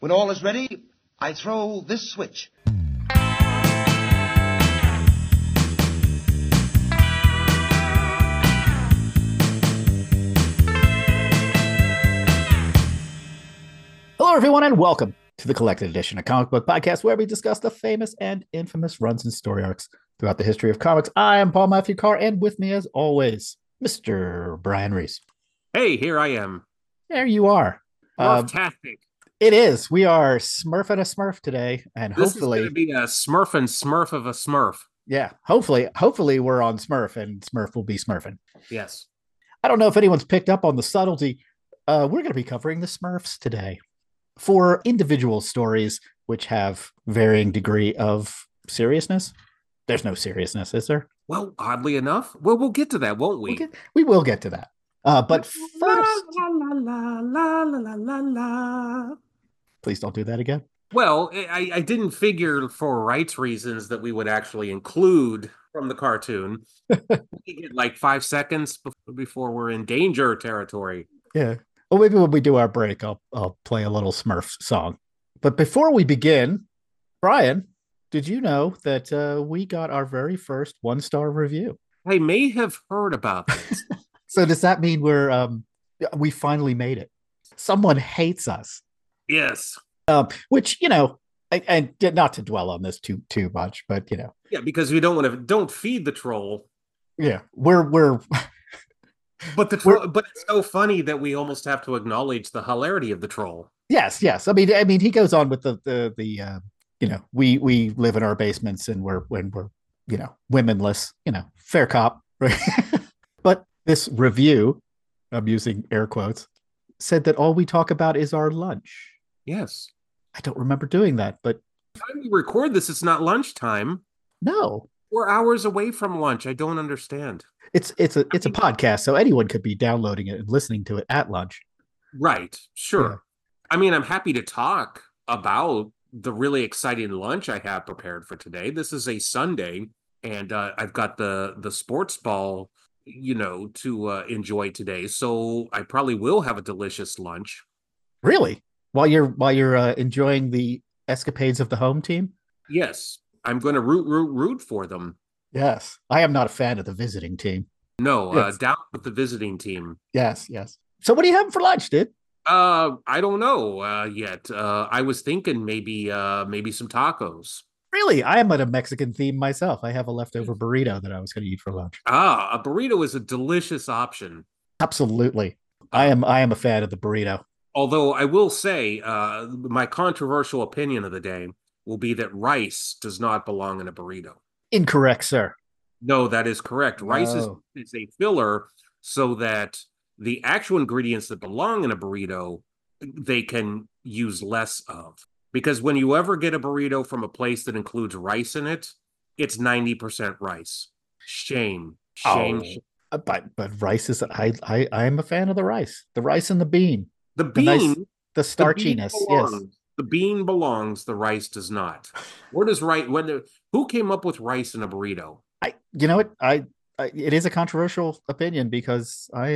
When all is ready, I throw this switch. Hello, everyone, and welcome to the Collected Edition, a comic book podcast where we discuss the famous and infamous runs and story arcs throughout the history of comics. I am Paul Matthew Carr, and with me, as always, Mr. Brian Reese. Hey, here I am. There you are. Smurftastic. It is. We are Smurfing a Smurf today, and This hopefully is going to be a Smurf and Smurf of a Smurf. Yeah, hopefully we're on Smurf, and Smurf will be Smurfing. Yes. I don't know if anyone's picked up on the subtlety. We're going to be covering the Smurfs today. For individual stories which have varying degree of seriousness, there's no seriousness, is there? Well, oddly enough, we'll get to that, won't we? We will get to that. But first, la, la, la, la, la, la. Please don't do that again. Well, I didn't figure for rights reasons that we would actually include from the cartoon. We get like 5 seconds before we're in danger territory. Yeah. Well, maybe when we do our break, I'll play a little Smurfs song. But before we begin, Brian, did you know that we got our very first 1-star review? I may have heard about this. So does that mean we finally made it? Someone hates us. Yes. Which, and not to dwell on this too much, but Yeah, because we don't feed the troll. Yeah, we're But it's so funny that we almost have to acknowledge the hilarity of the troll. Yes. I mean, he goes on with the we live in our basements and we're womenless, fair cop, right? But this review, I'm using air quotes, said that all we talk about is our lunch. Yes. I don't remember doing that, but the time we record this, it's not lunchtime. No. We're hours away from lunch. I don't understand. It's a podcast, so anyone could be downloading it and listening to it at lunch. Right. Sure. Yeah. I mean, I'm happy to talk about the really exciting lunch I have prepared for today. This is a Sunday, and I've got the sports ball, to enjoy today. So I probably will have a delicious lunch. Really? While you're enjoying the escapades of the home team? Yes. I'm going to root for them. Yes. I am not a fan of the visiting team. No, yes. Down with the visiting team. Yes. So what are you having for lunch, dude? I don't know yet. I was thinking maybe some tacos. Really? I am at a Mexican theme myself. I have a leftover burrito that I was going to eat for lunch. A burrito is a delicious option. Absolutely. I am a fan of the burrito. Although I will say, my controversial opinion of the day will be that rice does not belong in a burrito. Incorrect, sir. No, that is correct. No. Rice is a filler so that the actual ingredients that belong in a burrito, they can use less of. Because when you ever get a burrito from a place that includes rice in it, it's 90% rice. Shame. But rice is, I am a fan of the rice. The rice and the bean. The bean. The starchiness, yes. The bean belongs, the rice does not. Where does rice, who came up with rice in a burrito? It is a controversial opinion because I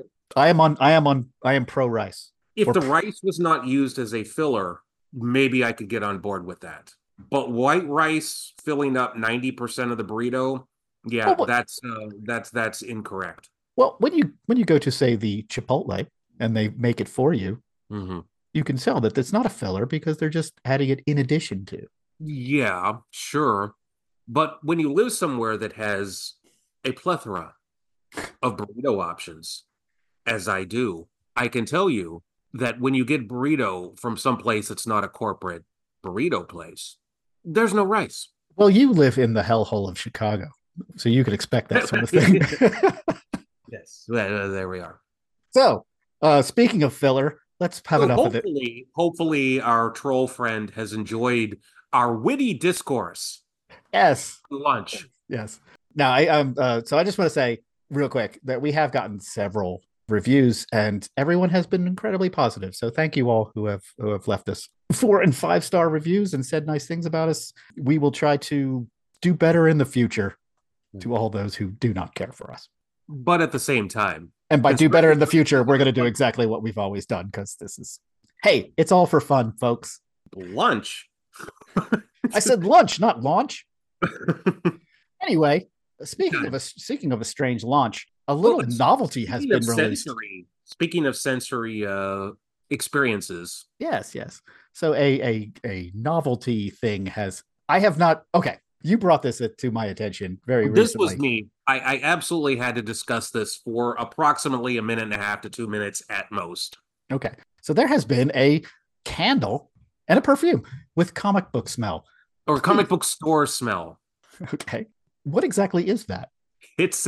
am pro rice. If the rice was not used as a filler, maybe I could get on board with that. But white rice filling up 90% of the burrito, yeah, that's incorrect. Well, when you go to, say, the Chipotle and they make it for you, mm-hmm. You can tell that it's not a filler because they're just adding it in addition to. Yeah, sure. But when you live somewhere that has a plethora of burrito options, as I do, I can tell you that when you get burrito from some place that's not a corporate burrito place, there's no rice. Well, you live in the hellhole of Chicago, so you could expect that sort of thing. Yes, there we are. So, speaking of filler, let's have enough of it. Hopefully, our troll friend has enjoyed our witty discourse. Yes. Lunch. Yes. Now, so I just want to say real quick that we have gotten several reviews and everyone has been incredibly positive. So thank you all who have left us 4 and 5-star reviews and said nice things about us. We will try to do better in the future to all those who do not care for us. But at the same time. And by do better in the future, we're going to do exactly what we've always done because this is, hey, it's all for fun, folks. Lunch. I said lunch, not launch. Anyway, speaking of a strange launch, a little novelty has been released. Speaking of sensory experiences. Yes. So a novelty thing has. I have not. Okay, you brought this to my attention very recently. This was me. I absolutely had to discuss this for approximately a minute and a half to 2 minutes at most. Okay, so there has been a candle and a perfume with comic book smell. Or comic book store smell. Okay. What exactly is that? It's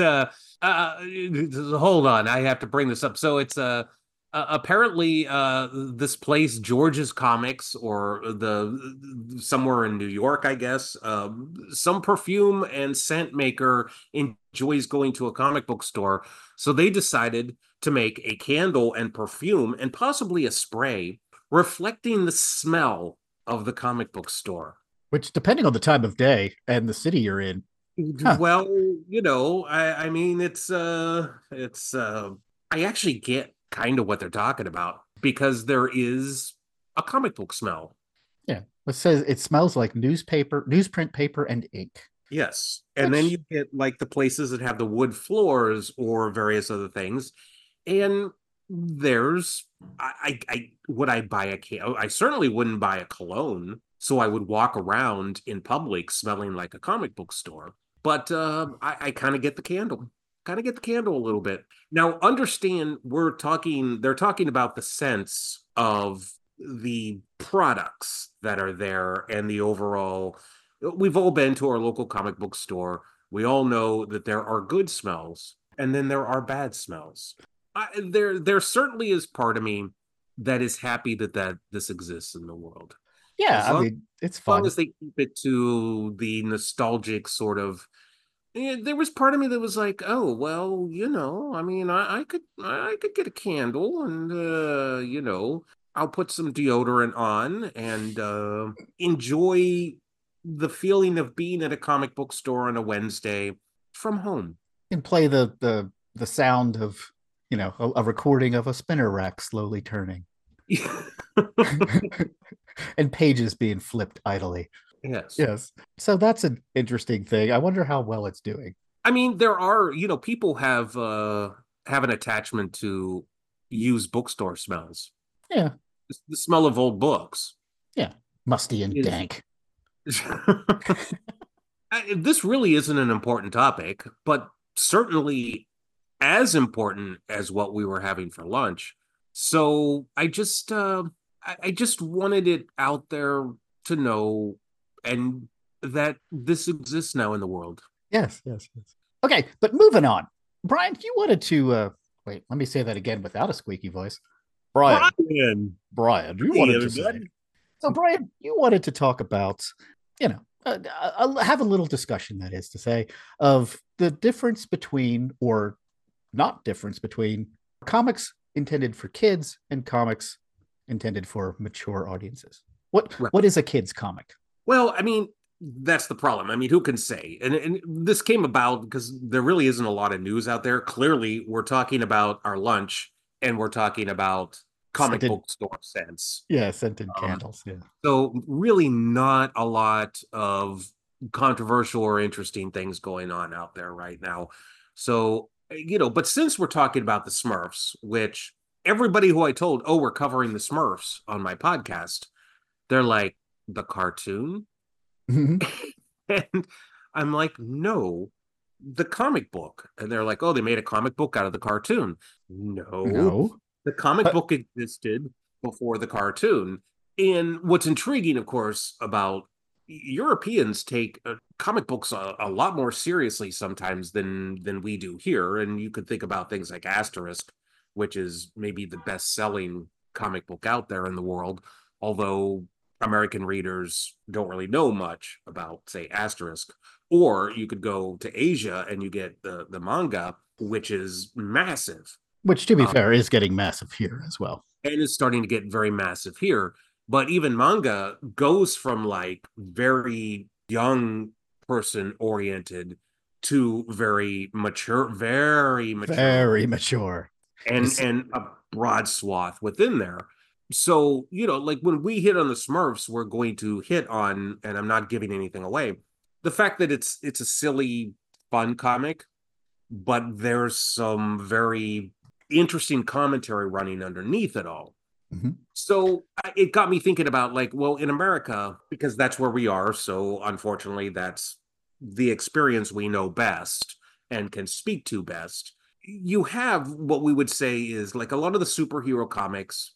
hold on, I have to bring this up. So it's apparently this place, George's Comics, or the somewhere in New York, I guess, some perfume and scent maker enjoys going to a comic book store. So they decided to make a candle and perfume and possibly a spray reflecting the smell of the comic book store. Which, depending on the time of day and the city you're in. Well, I mean, I actually get kind of what they're talking about because there is a comic book smell. Yeah. It says it smells like newsprint paper, and ink. Yes. And then you get like the places that have the wood floors or various other things. And there's, would I buy I certainly wouldn't buy a cologne. So I would walk around in public smelling like a comic book store. But I kind of get the candle. Kind of get the candle a little bit. Now, understand, they're talking about the sense of the products that are there and the overall. We've all been to our local comic book store. We all know that there are good smells and then there are bad smells. There certainly is part of me that is happy that this exists in the world. Yeah, I mean, it's fun. As long as they keep it to the nostalgic sort of. There was part of me that was like, oh, well, I mean, I could get a candle and, I'll put some deodorant on and enjoy the feeling of being at a comic book store on a Wednesday from home. And play the sound of, a recording of a spinner rack slowly turning. And pages being flipped idly. Yes. So that's an interesting thing. I wonder how well it's doing. I mean, there are, people have an attachment to used bookstore smells. Yeah. The smell of old books. Yeah. Musty and dank. This really isn't an important topic, but certainly as important as what we were having for lunch. So I just wanted it out there to know and that this exists now in the world. Yes. Okay, but moving on. Brian, you wanted to wait, let me say that again without a squeaky voice. Brian, you wanted to say. So Brian, you wanted to talk about, have a little discussion, that is to say, of the difference between, or not difference between, comics intended for kids and comics intended for mature audiences. What is a kid's comic? Well, I mean, that's the problem. I mean, who can say? And this came about because there really isn't a lot of news out there. Clearly, we're talking about our lunch and we're talking about comic book store scents. Yeah, scented candles. Yeah. So really not a lot of controversial or interesting things going on out there right now. So, but since we're talking about the Smurfs, which everybody who I told, oh, we're covering the Smurfs on my podcast, they're like, the cartoon? Mm-hmm. And I'm like, no, the comic book. And they're like, oh, they made a comic book out of the cartoon. No. The comic book existed before the cartoon. And what's intriguing, of course, about Europeans take comic books a lot more seriously sometimes than we do here. And you could think about things like Asterisk, which is maybe the best-selling comic book out there in the world, although American readers don't really know much about, say, Asterisk. Or you could go to Asia and you get the manga, which is massive. Which, to be fair, is getting massive here as well. And is starting to get very massive here. But even manga goes from like very young person oriented to very mature. And a broad swath within there. So, like when we hit on the Smurfs, we're going to hit on, and I'm not giving anything away, the fact that it's a silly, fun comic, but there's some very interesting commentary running underneath it all. Mm-hmm. So it got me thinking about, like, well, in America, because that's where we are. So unfortunately, that's the experience we know best and can speak to best. You have what we would say is like a lot of the superhero comics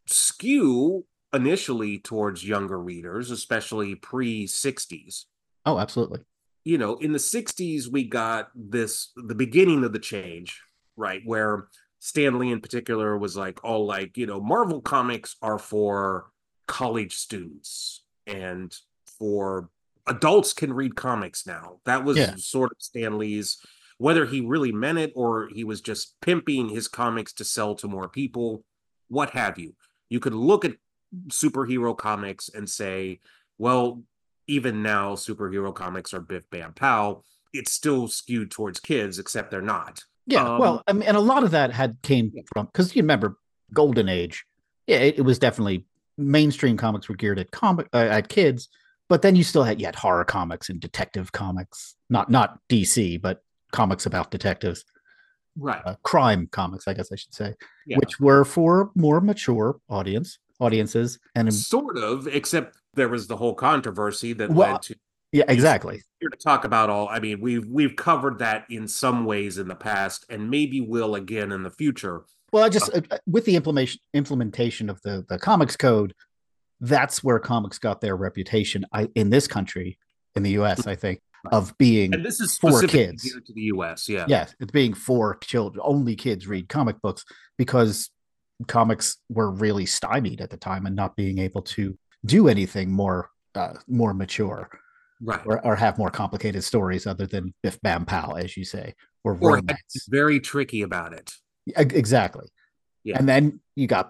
skew initially towards younger readers, especially pre 60s. Oh, absolutely. In the 60s, we got the beginning of the change, right? Where Stan Lee in particular was like, all like, Marvel comics are for college students and for adults can read comics now. That Yeah. was sort of Stan Lee's, whether he really meant it or he was just pimping his comics to sell to more people, what have you. You could look at superhero comics and say, well, even now, superhero comics are Biff Bam Pow. It's still skewed towards kids, except they're not. Yeah. Well, I mean, and a lot of that came from, because you remember Golden Age. Yeah, it was definitely mainstream comics were geared at kids, but then you had horror comics and detective comics, not DC, but comics about detectives, right? Crime comics, I guess I should say, Yeah. which were for more mature audiences, and sort of, except there was the whole controversy that led to. Yeah, exactly. Here to talk about all. I mean, we've covered that in some ways in the past, and maybe will again in the future. Well, I just with the implementation of the comics code, that's where comics got their reputation. In this country, in the U.S., I think, of being, and this is for kids here to the U.S. Yeah, yes, it's being for children. Only kids read comic books because comics were really stymied at the time and not being able to do anything more mature, right, or have more complicated stories other than Biff Bam Pow, as you say, or romance. Very tricky about it. Exactly. Yeah. And then you got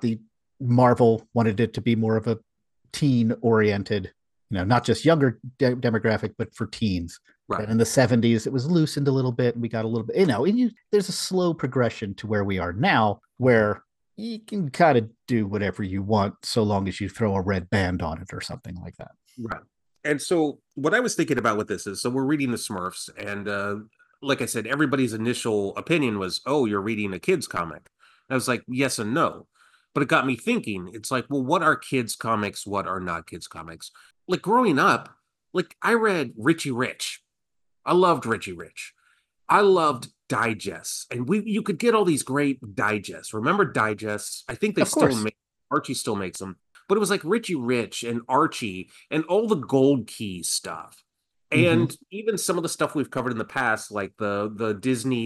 Marvel wanted it to be more of a teen oriented, not just younger demographic, but for teens. Right. And in the 70s, it was loosened a little bit, and we got a little bit, there's a slow progression to where we are now, where you can kind of do whatever you want so long as you throw a red band on it or something like that. Right. And so what I was thinking about with this is, so we're reading the Smurfs, and like I said, everybody's initial opinion was, oh, you're reading a kid's comic. I was like, yes and no. But it got me thinking. It's like, well, what are kids' comics? What are not kids' comics? Like growing up, like I read Richie Rich. I loved Richie Rich. I loved digests. And you could get all these great digests. Remember digests? I think they still make, Archie still makes them. But it was like Richie Rich and Archie and all the Gold Key stuff. And even some of the stuff we've covered in the past, like the Disney,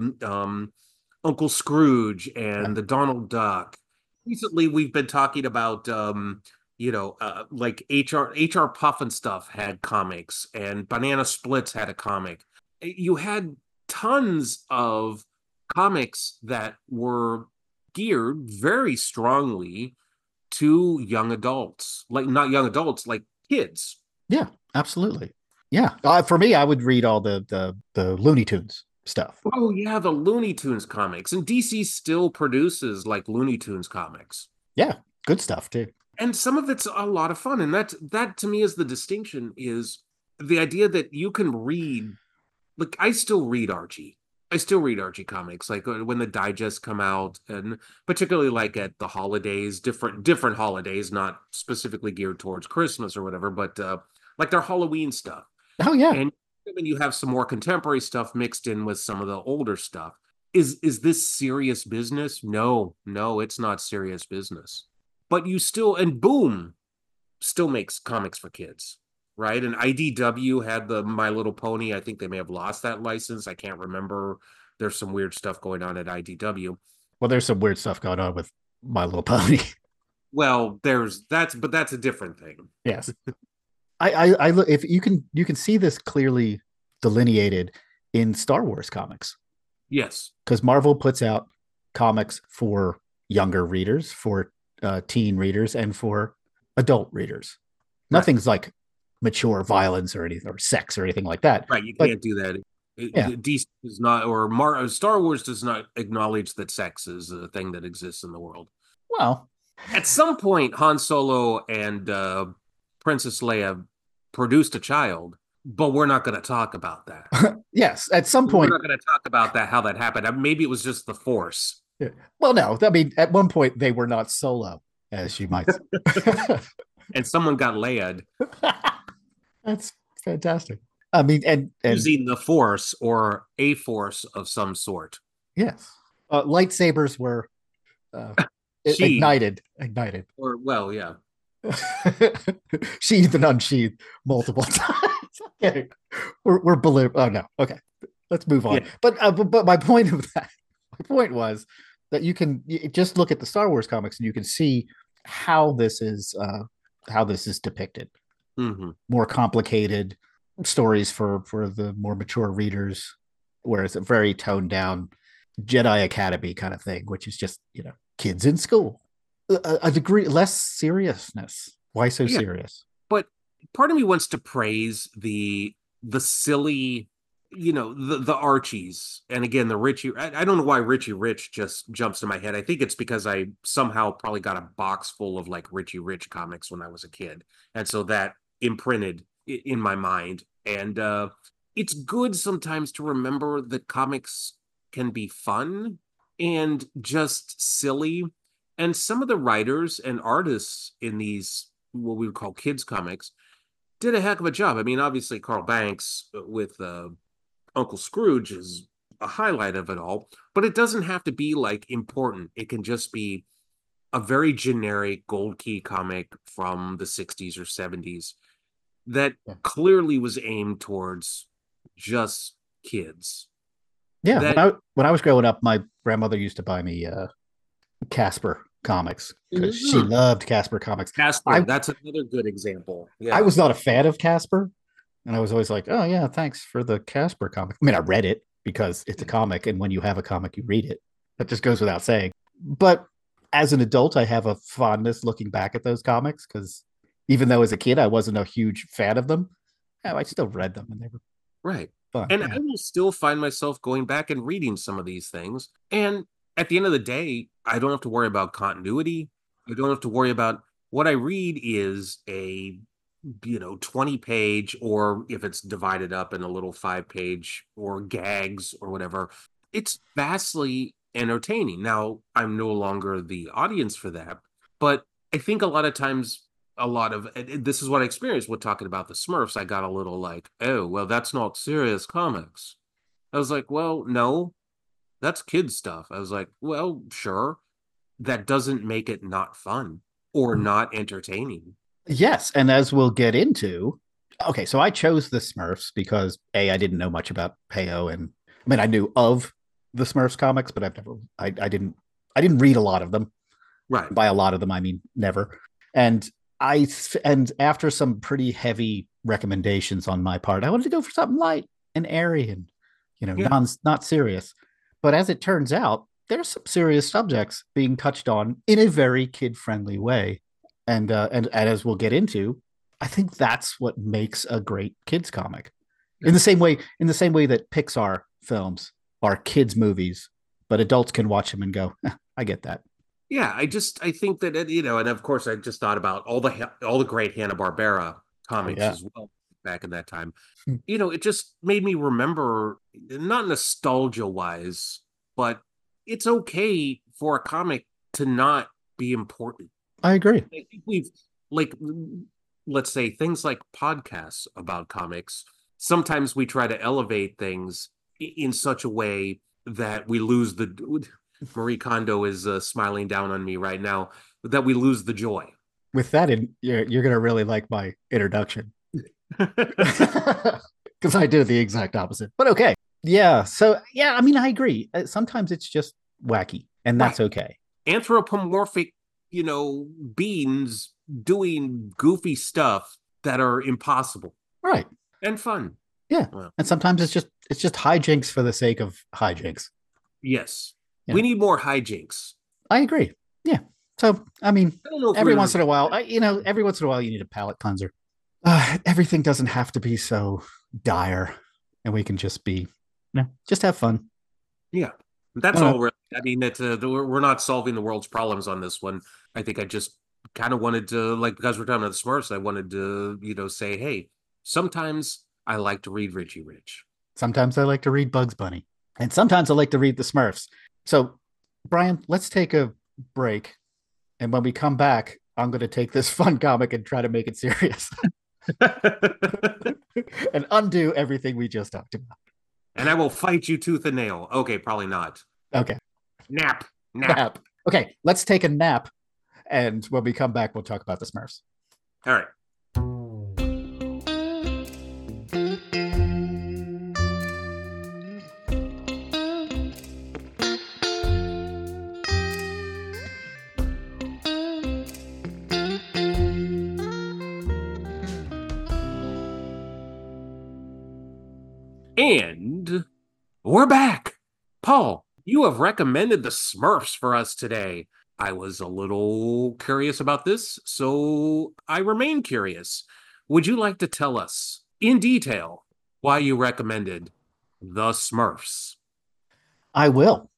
the Uncle Scrooge and the Donald Duck. Recently, we've been talking about, like HR Puff and stuff had comics, and Banana Splits had a comic. You had tons of comics that were geared very strongly to young adults, like not young adults, like kids. Yeah, absolutely. Yeah, for me, I would read all the Looney Tunes stuff. Oh yeah, the Looney Tunes comics, and DC still produces like Looney Tunes comics. Yeah, good stuff too. And some of it's a lot of fun, and that to me is the distinction, is the idea that you can read. Like I still read Archie. I still read Archie comics, like when the digests come out, and particularly like at the holidays, different holidays, not specifically geared towards Christmas or whatever, but like their Halloween stuff. Oh yeah, and when you have some more contemporary stuff mixed in with some of the older stuff, is this serious business? No, it's not serious business. But you still, and Boom still makes comics for kids. Right. And IDW had the My Little Pony. I think they may have lost that license. I can't remember. There's some weird stuff going on at IDW. Well, there's some weird stuff going on with My Little Pony. Well, that's a different thing. Yes. I look, if you can see this clearly delineated in Star Wars comics. Yes. Because Marvel puts out comics for younger readers, for teen readers, and for adult readers. Right. Nothing's like mature violence or anything, or sex or anything like that. Right, you can't do that. DC does not, or Star Wars does not acknowledge that sex is a thing that exists in the world. Well, At some point, Han Solo and Princess Leia produced a child, but we're not going to talk about that. Yes, at some We're point. not going to talk about that, how that happened. Maybe it was just the Force. Well, no, I mean, at one point they were not solo, as you might. And someone got Leia That's fantastic. I mean, and using the Force or a Force of some sort. yes, lightsabers were uh, Sheathed, ignited, or well, yeah. sheathed and unsheathed multiple times. Okay, we're balloon. Oh no, okay, let's move on. Yeah. But my point of that, my point was that you just look at the Star Wars comics and you can see how this is depicted. Mhm. More complicated stories for the more mature readers, whereas a very toned down Jedi Academy kind of thing, which is just kids in school, a degree less seriousness. Why so Yeah. serious? But part of me wants to praise the silly, the Archies, and again the Richie. I don't know why Richie Rich just jumps to my head. I think it's because I somehow probably got a box full of like Richie Rich comics when I was a kid, and so that imprinted in my mind. And it's good sometimes to remember that comics can be fun and just silly. And some of the writers and artists in these, what we would call kids comics, did a heck of a job. I mean, obviously Carl Banks with Uncle Scrooge is a highlight of it all, but it doesn't have to be like important. It can just be a very generic Gold Key comic from the 60s or 70s that clearly was aimed towards just kids. Yeah, That when I was growing up, my grandmother used to buy me Casper comics because she loved Casper comics. Casper, that's another good example. Yeah. I was not a fan of Casper, and I was always like, "Oh yeah, thanks for the Casper comic." I mean, I read it because it's a comic, and when you have a comic, you read it. That just goes without saying. But as an adult, I have a fondness looking back at those comics because even though as a kid I wasn't a huge fan of them, I still read them, and they were right. fun. And yeah. I will still find myself going back and reading some of these things. And at the end of the day, I don't have to worry about continuity. I don't have to worry about what I read is a 20 page, or if it's divided up in a little 5 page or gags or whatever, it's vastly entertaining. Now, I'm no longer the audience for that, but I think a lot of times, this is what I experienced with talking about the Smurfs. I got a little like, oh, well, that's not serious comics. I was like, well, no, that's kid stuff. I was like, well, sure. That doesn't make it not fun or not entertaining. Yes, and as we'll get into, okay, so I chose the Smurfs because I didn't know much about Peyo, and I mean I knew of the Smurfs comics, but I didn't read a lot of them. Right. By a lot of them, I mean never. And and after some pretty heavy recommendations on my part, I wanted to go for something light and airy and not serious. But as it turns out, there's some serious subjects being touched on in a very kid-friendly way. And as we'll get into, I think that's what makes a great kids comic. In the same way that Pixar films are kids movies, but adults can watch them and go, I get that. Yeah, I think that and of course I just thought about all the great Hanna-Barbera comics as well back in that time. It just made me remember, not nostalgia wise, but it's okay for a comic to not be important. I agree. I think we've, like, let's say things like podcasts about comics. Sometimes we try to elevate things in such a way that we lose the. Marie Kondo is smiling down on me right now. That we lose the joy. With that, you're gonna really like my introduction because I do the exact opposite. But okay, yeah. So yeah, I mean, I agree. Sometimes it's just wacky, and that's okay. Anthropomorphic beings doing goofy stuff that are impossible. Right. And fun. Yeah. Well, and sometimes it's just hijinks for the sake of hijinks. Yes. Yeah. We need more hijinks. I agree. Yeah. So, I mean, every once in a while, every once in a while you need a palate cleanser. Everything doesn't have to be so dire, and we can just be, just have fun. Yeah. That's Uh, all really. I mean, we're not solving the world's problems on this one. I think I just kind of wanted to, like, because we're talking about the Smurfs, I wanted to, say, hey, sometimes I like to read Richie Rich. Sometimes I like to read Bugs Bunny, and sometimes I like to read the Smurfs. So, Brian, let's take a break. And when we come back, I'm going to take this fun comic and try to make it serious and undo everything we just talked about. And I will fight you tooth and nail. Okay, probably not. Okay. Nap. Okay, let's take a nap. And when we come back, we'll talk about the Smurfs. All right. And we're back. Paul, you have recommended the Smurfs for us today. I was a little curious about this, so I remain curious. Would you like to tell us in detail why you recommended the Smurfs? I will.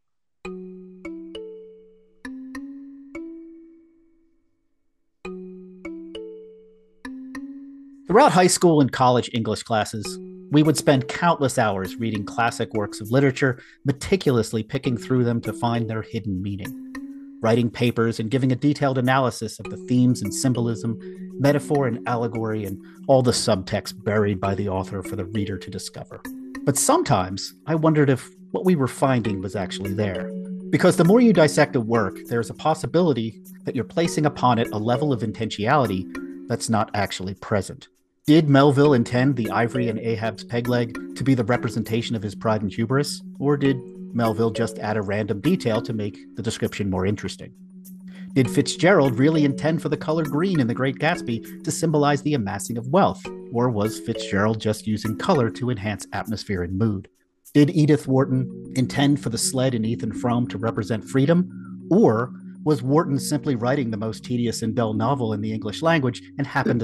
Throughout high school and college English classes, we would spend countless hours reading classic works of literature, meticulously picking through them to find their hidden meaning, writing papers and giving a detailed analysis of the themes and symbolism, metaphor and allegory, and all the subtext buried by the author for the reader to discover. But sometimes I wondered if what we were finding was actually there. Because the more you dissect a work, there's a possibility that you're placing upon it a level of intentionality that's not actually present. Did Melville intend the ivory in Ahab's peg leg to be the representation of his pride and hubris, or did Melville just add a random detail to make the description more interesting? Did Fitzgerald really intend for the color green in The Great Gatsby to symbolize the amassing of wealth, or was Fitzgerald just using color to enhance atmosphere and mood? Did Edith Wharton intend for the sled in Ethan Frome to represent freedom, or was Wharton simply writing the most tedious and dull novel in the English language and happened to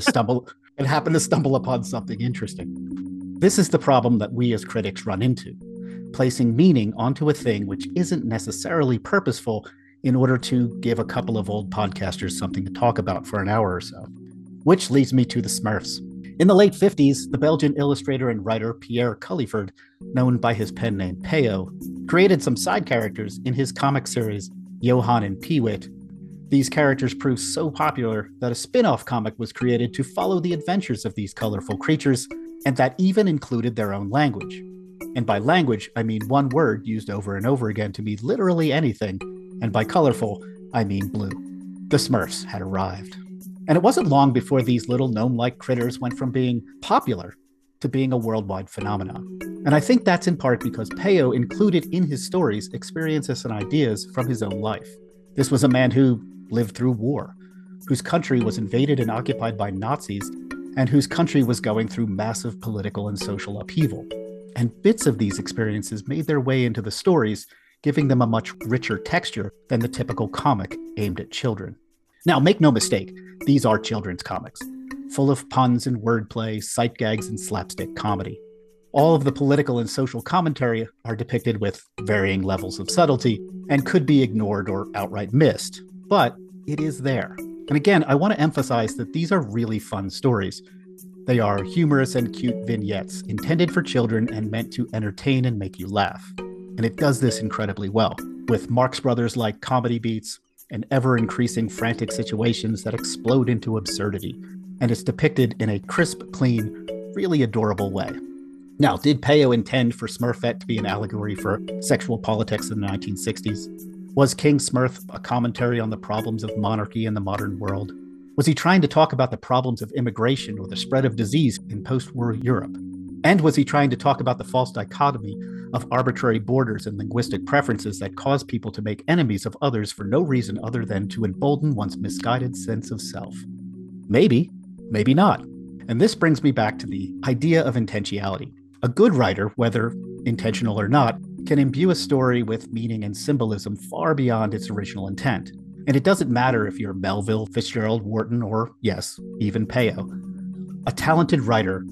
stumble upon something interesting? This is the problem that we as critics run into, placing meaning onto a thing which isn't necessarily purposeful in order to give a couple of old podcasters something to talk about for an hour or so. Which leads me to the Smurfs. In the late 50s, the Belgian illustrator and writer Pierre Culliford, known by his pen name Peyo, created some side characters in his comic series Johann and Peewit. These characters proved so popular that a spin-off comic was created to follow the adventures of these colorful creatures, and that even included their own language. And by language, I mean one word used over and over again to mean literally anything, and by colorful, I mean blue. The Smurfs had arrived. And it wasn't long before these little gnome-like critters went from being popular to being a worldwide phenomenon. And I think that's in part because Peyo included in his stories experiences and ideas from his own life. This was a man who lived through war, whose country was invaded and occupied by Nazis, and whose country was going through massive political and social upheaval. And bits of these experiences made their way into the stories, giving them a much richer texture than the typical comic aimed at children. Now, make no mistake, these are children's comics, full of puns and wordplay, sight gags, and slapstick comedy. All of the political and social commentary are depicted with varying levels of subtlety and could be ignored or outright missed, but it is there. And again, I want to emphasize that these are really fun stories. They are humorous and cute vignettes intended for children and meant to entertain and make you laugh. And it does this incredibly well, with Marx Brothers-like comedy beats and ever-increasing frantic situations that explode into absurdity. And it's depicted in a crisp, clean, really adorable way. Now, did Peyo intend for Smurfette to be an allegory for sexual politics in the 1960s? Was King Smurf a commentary on the problems of monarchy in the modern world? Was he trying to talk about the problems of immigration or the spread of disease in post-war Europe? And was he trying to talk about the false dichotomy of arbitrary borders and linguistic preferences that cause people to make enemies of others for no reason other than to embolden one's misguided sense of self? Maybe, maybe not. And this brings me back to the idea of intentionality. A good writer, whether intentional or not, can imbue a story with meaning and symbolism far beyond its original intent. And it doesn't matter if you're Melville, Fitzgerald, Wharton, or, yes, even Peyo. A talented writer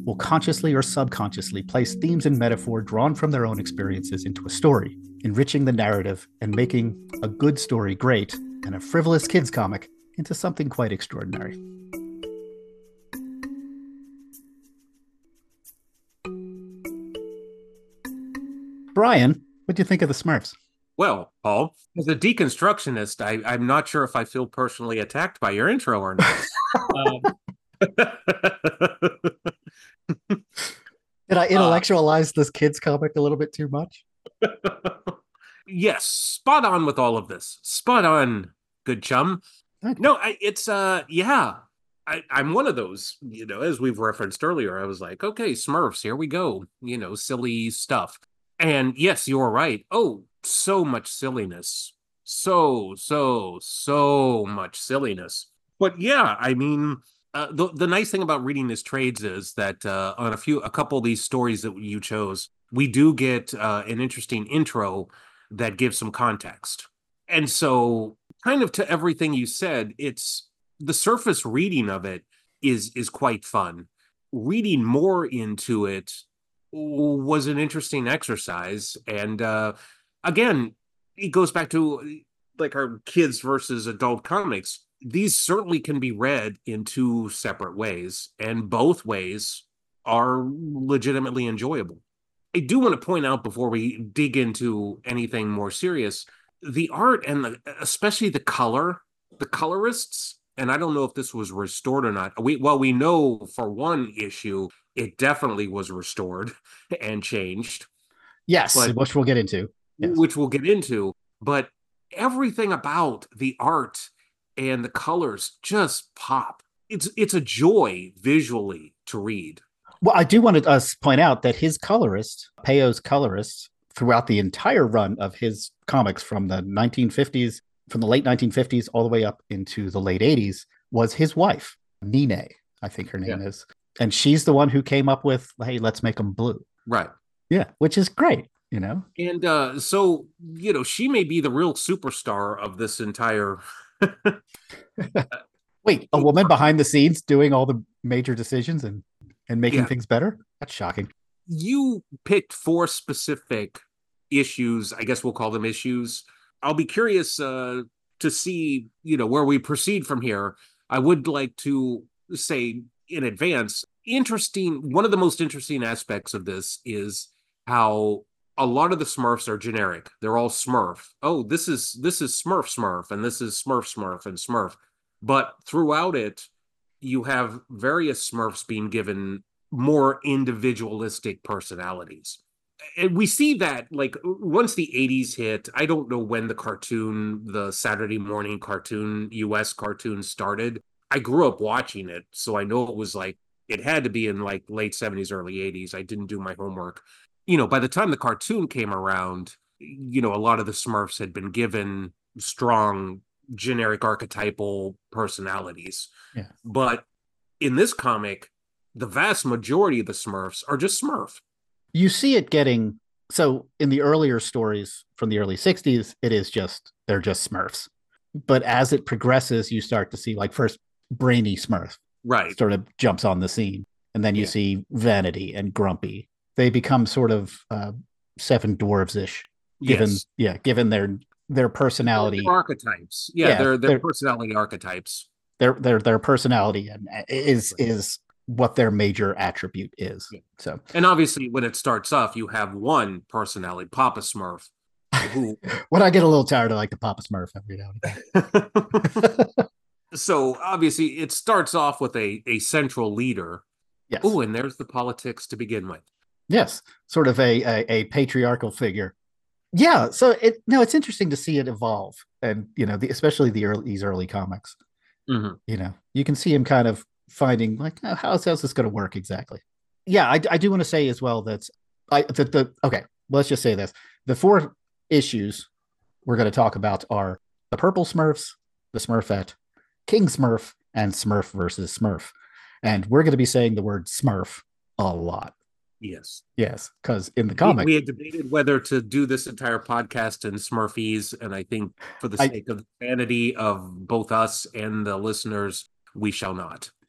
will consciously or subconsciously place themes and metaphor drawn from their own experiences into a story, enriching the narrative and making a good story great and a frivolous kids comic into something quite extraordinary. Brian, what do you think of the Smurfs? Well, Paul, as a deconstructionist, I'm not sure if I feel personally attacked by your intro or not. Did I intellectualize this kids comic a little bit too much? Yes, spot on with all of this. Spot on, good chum. Okay. No, I'm one of those, as we've referenced earlier. I was like, okay, Smurfs, here we go, silly stuff. And yes, you're right. Oh, so much silliness. So much silliness. But yeah, I mean, the nice thing about reading his trades is that on a couple of these stories that you chose, we do get an interesting intro that gives some context. And so, kind of to everything you said, it's the surface reading of it is quite fun. Reading more into it was an interesting exercise. And again, it goes back to like our kids versus adult comics. These certainly can be read in two separate ways, and both ways are legitimately enjoyable. I do want to point out before we dig into anything more serious, the art and especially the colorists, and I don't know if this was restored or not. We know for one issue, it definitely was restored and changed. Yes, which we'll get into. Yes. Which we'll get into. But everything about the art and the colors just pop. It's a joy visually to read. Well, I do want to point out that his colorist, Peyo's colorist, throughout the entire run of his comics from the 1950s, from the late 1950s all the way up into the late 80s, was his wife, Nene, I think her name is. And she's the one who came up with, hey, let's make them blue. Right. Yeah, which is great, And so, she may be the real superstar of this entire... Wait, a woman behind the scenes doing all the major decisions and making things better? That's shocking. You picked 4 specific issues. I guess we'll call them issues. I'll be curious to see, where we proceed from here. I would like to say in advance, one of the most interesting aspects of this is how a lot of the Smurfs are generic. They're all Smurf. Oh, this is Smurf, and this is Smurf, and Smurf. But throughout it, you have various Smurfs being given more individualistic personalities. And we see that, like, once the 80s hit, I don't know when the Saturday morning cartoon, US cartoon started. I grew up watching it, so I know it had to be in like late 70s, early 80s. I didn't do my homework. By the time the cartoon came around, a lot of the Smurfs had been given strong, generic archetypal personalities. Yeah. But in this comic, the vast majority of the Smurfs are just Smurf. You see it getting, so in the earlier stories from the early 60s, they're just Smurfs. But as it progresses, you start to see, like, first Brainy Smurf sort of jumps on the scene. And then you see Vanity and Grumpy. They become sort of Seven Dwarves-ish, given their personality. Their archetypes. Their personality archetypes. Their personality is what their major attribute is. Yeah. So, and obviously when it starts off, you have one personality, Papa Smurf, who when I get a little tired, I like the Papa Smurf every now and again. So obviously it starts off with a central leader. Yes. Oh, and there's the politics to begin with. Yes, sort of a patriarchal figure. Yeah, so it's interesting to see it evolve, and especially these early comics. Mm-hmm. You can see him kind of finding, like, how's this going to work exactly? Yeah, I do want to say as well that okay, let's just say this: the 4 issues we're going to talk about are the Purple Smurfs, the Smurfette, King Smurf, and Smurf versus Smurf, and we're going to be saying the word Smurf a lot. Yes, because in the comic we had debated whether to do this entire podcast in Smurfies, and I think for the sake of the sanity of both us and the listeners, we shall not.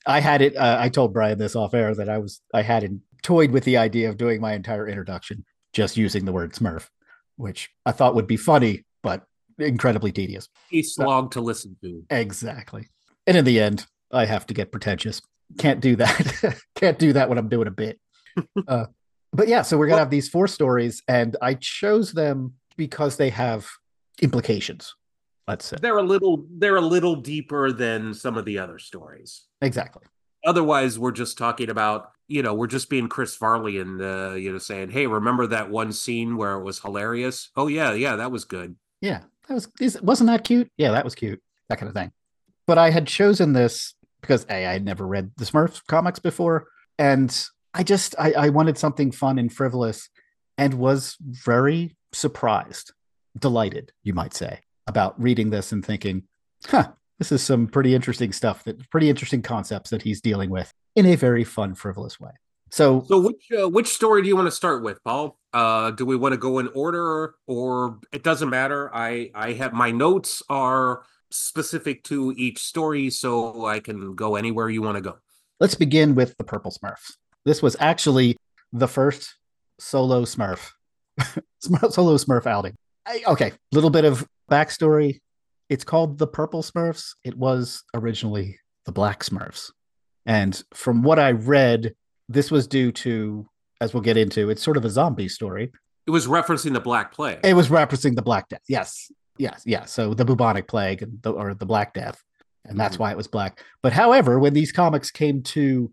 I had it. I told Brian this off air that I had toyed with the idea of doing my entire introduction just using the word Smurf, which I thought would be funny, but incredibly tedious. A slog to listen to. Exactly. And in the end, I have to get pretentious. Can't do that. Can't do that when I'm doing a bit. But yeah, so we're going to have these 4 stories, and I chose them because they have implications. Let's say they're a little deeper than some of the other stories. Exactly. Otherwise, we're just talking about, we're just being Chris Farley and, saying, hey, remember that one scene where it was hilarious? Oh, yeah, that was good. Yeah, wasn't that cute? Yeah, that was cute. That kind of thing. But I had chosen this because I had never read the Smurfs comics before. And I wanted something fun and frivolous, and was very surprised, delighted, you might say, about reading this and thinking, this is some pretty interesting stuff, pretty interesting concepts that he's dealing with in a very fun, frivolous way. So which story do you want to start with, Paul? Do we want to go in order, or it doesn't matter? I have my notes are specific to each story, so I can go anywhere you want to go. Let's begin with the Purple Smurfs. This was actually the first solo Smurf outing. Okay, little bit of backstory. It's called the Purple Smurfs. It was originally the Black Smurfs. And from what I read, this was due to, as we'll get into, it's sort of a zombie story. It was referencing the Black Plague. It was referencing the Black Death. Yes. So the bubonic plague or the Black Death. And that's why it was black. But however, when these comics came to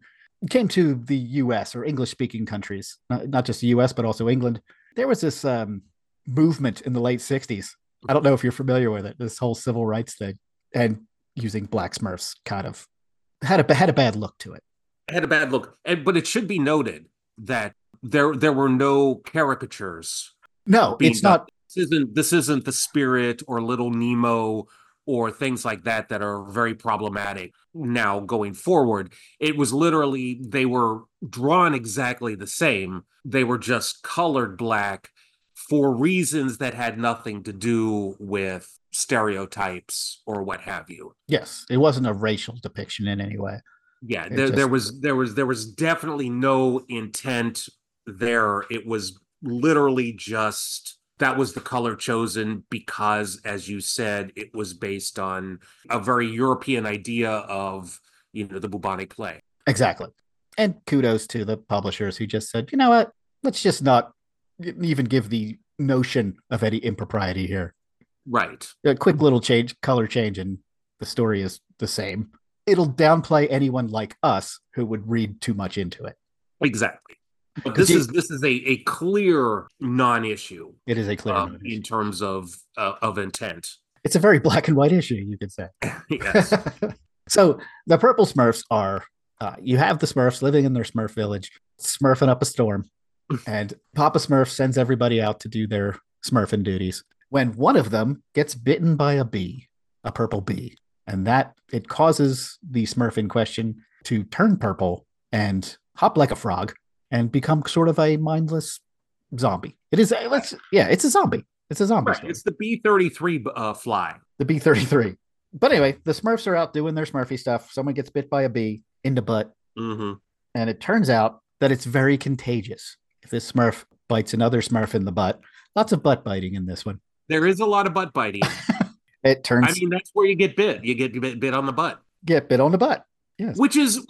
the US or English speaking countries, not just the US, but also England, there was this movement in the late 60s. I don't know if you're familiar with it, this whole civil rights thing, and using Black Smurfs kind of had a bad look to it. It had a bad look. But it should be noted that there were no caricatures. No, it's not. This isn't the Spirit or Little Nemo or things like that are very problematic now going forward. It was literally, they were drawn exactly the same. They were just colored black for reasons that had nothing to do with stereotypes or what have you. Yes, it wasn't a racial depiction in any way. Yeah, there was definitely no intent there. It was literally just, that was the color chosen because, as you said, it was based on a very European idea of, the bubonic plague. Exactly. And kudos to the publishers who just said, you know what, let's just not even give the notion of any impropriety here. Right. A quick little color change, and the story is the same. It'll downplay anyone like us who would read too much into it. Exactly. But this is a clear non-issue. It is a clear non-issue in terms of intent. It's a very black and white issue, you could say. Yes. So the Purple Smurfs are, you have the Smurfs living in their Smurf village, smurfing up a storm, and Papa Smurf sends everybody out to do their smurfing duties, when one of them gets bitten by a bee, a purple bee, and that it causes the Smurf in question to turn purple and hop like a frog and become sort of a mindless zombie. It's a zombie. It's a zombie. Right. It's the B-33 fly. The B-33. But anyway, the Smurfs are out doing their Smurfy stuff. Someone gets bit by a bee in the butt. Mm-hmm. And it turns out that it's very contagious. If this Smurf bites another Smurf in the butt, lots of butt biting in this one. There is a lot of butt biting. That's where you get bit. You get bit on the butt. Get bit on the butt. Yes. Which is,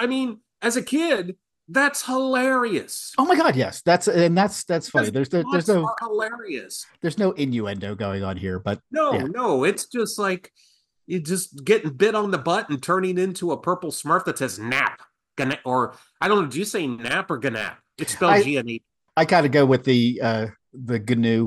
as a kid, that's hilarious. Oh my God, yes. That's funny. There's no hilarious. There's no innuendo going on here, but no, it's just like you just getting bit on the butt and turning into a purple Smurf that says nap. Or I don't know, do you say nap or ganap? It's spelled G-N-E. I kind of go with the GNU.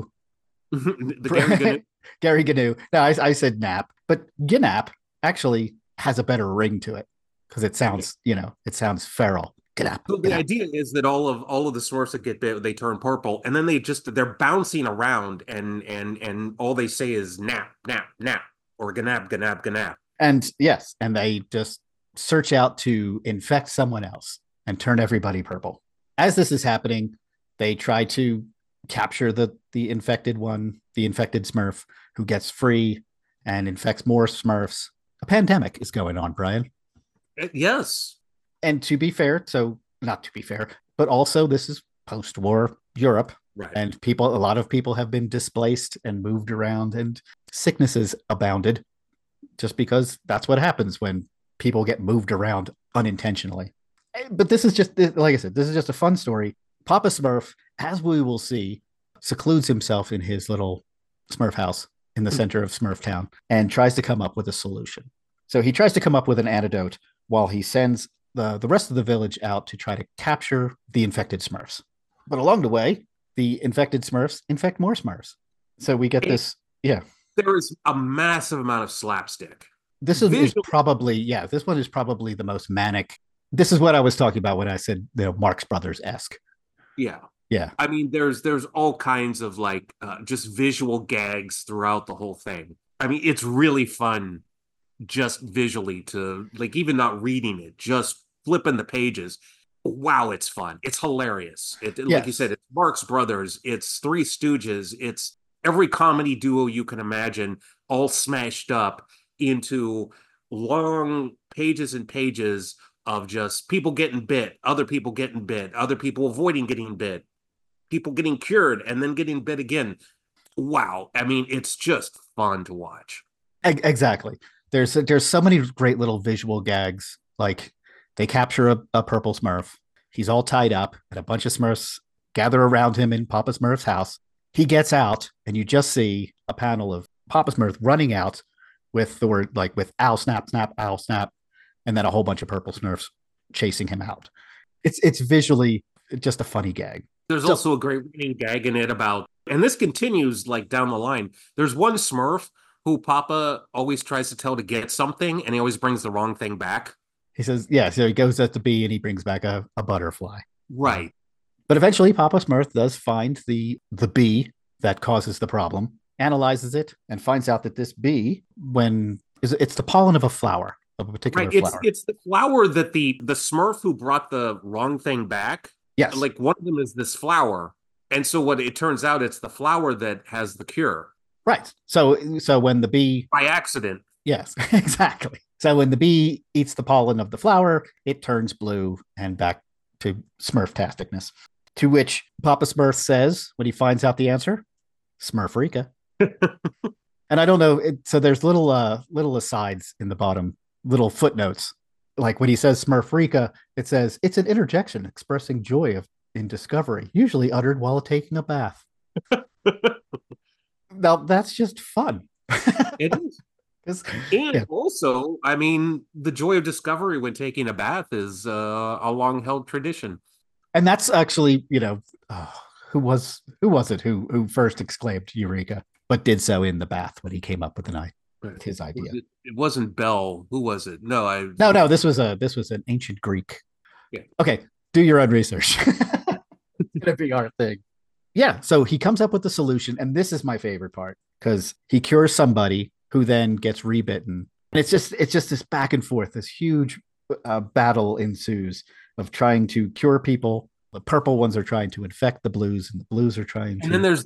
The Gary GNU. Gary GNU. No, I said nap, but Gnap actually has a better ring to it because it sounds, it sounds feral. So the idea is that all of the Smurfs that get bit, they turn purple, and then they're bouncing around, and all they say is nap, nap, nap, or ganap, ganap, ganap. And yes, and they just search out to infect someone else and turn everybody purple. As this is happening, they try to capture the infected one, the infected Smurf, who gets free and infects more Smurfs. A pandemic is going on, Brian. Yes. And to be fair, so not to be fair, but also this is post-war Europe, Right. and a lot of people have been displaced and moved around, and sicknesses abounded, just because that's what happens when people get moved around unintentionally. But this is just, like I said, this is just a fun story. Papa Smurf, as we will see, secludes himself in his little Smurf house in the center of Smurf Town and tries to come up with a solution. So he tries to come up with an antidote while he sends the rest of the village out to try to capture the infected Smurfs. But along the way, the infected Smurfs infect more Smurfs. So we get this, yeah. There is a massive amount of slapstick. This is probably, yeah, this one is probably the most manic. This is what I was talking about when I said, Marx Brothers-esque. Yeah. Yeah. I mean, there's all kinds of like just visual gags throughout the whole thing. I mean, it's really fun just visually to, like, even not reading it, just flipping the pages. Wow, it's fun. It's hilarious. Yes. Like you said, it's Marx Brothers, it's Three Stooges, it's every comedy duo you can imagine, all smashed up into long pages and pages of just people getting bit, other people getting bit, other people avoiding getting bit, people getting cured and then getting bit again. Wow. I mean, it's just fun to watch. Exactly. There's so many great little visual gags. Like they capture a purple Smurf. He's all tied up, and a bunch of Smurfs gather around him in Papa Smurf's house. He gets out, and you just see a panel of Papa Smurf running out with the word, like, with owl snap, snap, owl snap, and then a whole bunch of purple Smurfs chasing him out. It's visually just a funny gag. There's also a great running gag in it about, and this continues like down the line. There's one Smurf who Papa always tries to tell to get something, and he always brings the wrong thing back. He says, yeah, so he goes at the bee and he brings back a butterfly. Right. But eventually Papa Smurf does find the bee that causes the problem, analyzes it, and finds out that this bee, it's the pollen of a flower, of a particular flower. It's the flower that the Smurf who brought the wrong thing back. Yes. Like one of them is this flower. And so what it turns out, it's the flower that has the cure. Right. So when the bee... By accident. Yes, exactly. So when the bee eats the pollen of the flower, it turns blue and back to Smurf-tasticness. To which Papa Smurf says, when he finds out the answer, Smurfrika. And I don't know, so there's little asides in the bottom, little footnotes. Like when he says Smurfrika, it says, it's an interjection expressing joy in discovery, usually uttered while taking a bath. Now, that's just fun. It is. And also, I mean, the joy of discovery when taking a bath is a long-held tradition. And that's actually, who was it who first exclaimed Eureka, but did so in the bath when he came up with his idea. It wasn't Bell. Who was it? No, This was an ancient Greek. Yeah. Okay, do your own research. It's gonna be our thing. Yeah. So he comes up with the solution, and this is my favorite part because he cures somebody who then gets rebitten, and it's just this back and forth. This huge battle ensues of trying to cure people. The purple ones are trying to infect the blues, and the blues are trying to. And then there's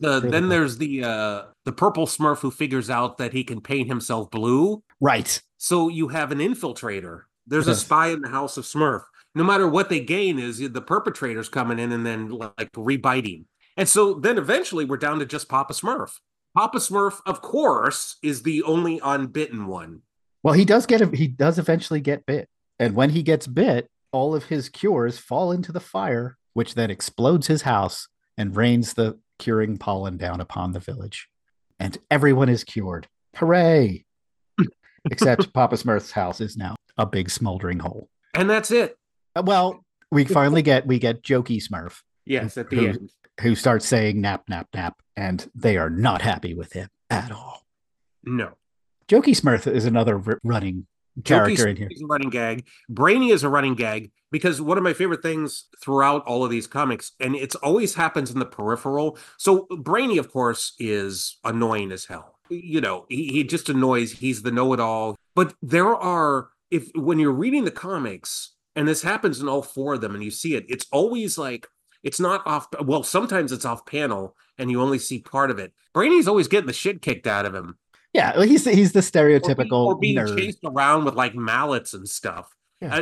the purple Smurf who figures out that he can paint himself blue. Right. So you have an infiltrator. There's a spy in the house of Smurf. No matter what they gain, is the perpetrator's coming in and then like rebiting. And so then eventually we're down to just Papa Smurf. Papa Smurf, of course, is the only unbitten one. Well, he does eventually get bit. And when he gets bit, all of his cures fall into the fire, which then explodes his house and rains the curing pollen down upon the village. And everyone is cured. Hooray! Except Papa Smurf's house is now a big smoldering hole. And that's it. Well, we finally get Jokey Smurf. Yes, at the end. Who starts saying nap, nap, nap, and they are not happy with him at all. No. Jokey Smurf is another running character in here. Is a running gag. Brainy is a running gag because one of my favorite things throughout all of these comics, and it's always happens in the peripheral. So Brainy, of course, is annoying as hell. He just annoys. He's the know-it-all. But there are, when you're reading the comics, and this happens in all four of them, and you see it, it's always like, it's not off. Well, sometimes it's off panel, and you only see part of it. Brainy's always getting the shit kicked out of him. Yeah, he's the stereotypical or being nerd. chased around with like mallets and stuff. Yeah.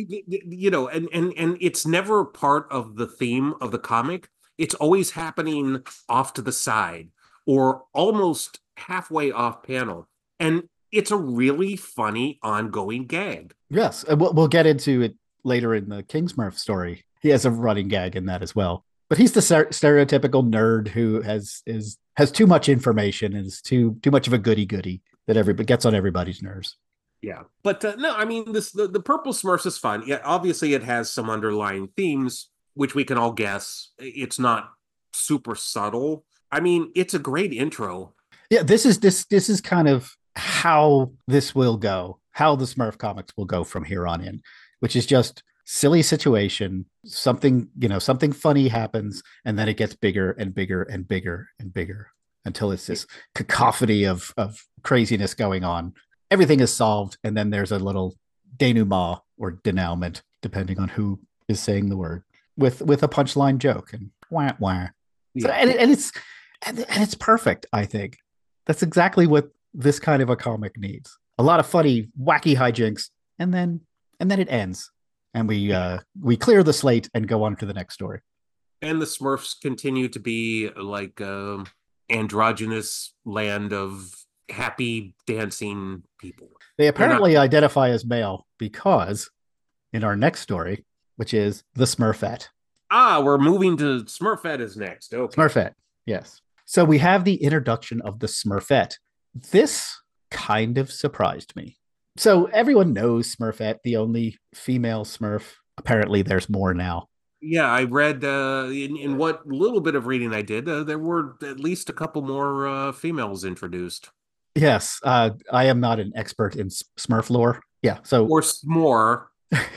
And it's never part of the theme of the comic. It's always happening off to the side or almost halfway off panel. And it's a really funny ongoing gag. Yes, and we'll get into it later in the King Smurf story. He has a running gag in that as well. But he's the stereotypical nerd who has too much information and is too much of a goody goody that everybody gets on everybody's nerves. Yeah, but no, I mean the Purple Smurfs is fun. Yeah, obviously it has some underlying themes which we can all guess. It's not super subtle. I mean, it's a great intro. Yeah, this is kind of how this will go, how the Smurf comics will go from here on in, which is just silly situation, something funny happens, and then it gets bigger and bigger and bigger and bigger until it's this cacophony of craziness going on. Everything is solved, and then there's a little denouement or denouement, depending on who is saying the word, with a punchline joke and wah wah. Yeah. So, and it's perfect. I think that's exactly what this kind of a comic needs. A lot of funny, wacky hijinks, and then it ends, and we clear the slate and go on to the next story. And the Smurfs continue to be like androgynous land of happy dancing people. They apparently identify as male because in our next story, which is the Smurfette. We're moving to Smurfette is next. Okay. Smurfette, yes. So we have the introduction of the Smurfette. This kind of surprised me. So everyone knows Smurfette, the only female Smurf. Apparently there's more now. Yeah, I read in what little bit of reading I did, there were at least a couple more females introduced. Yes, I am not an expert in Smurf lore. Yeah, so or more.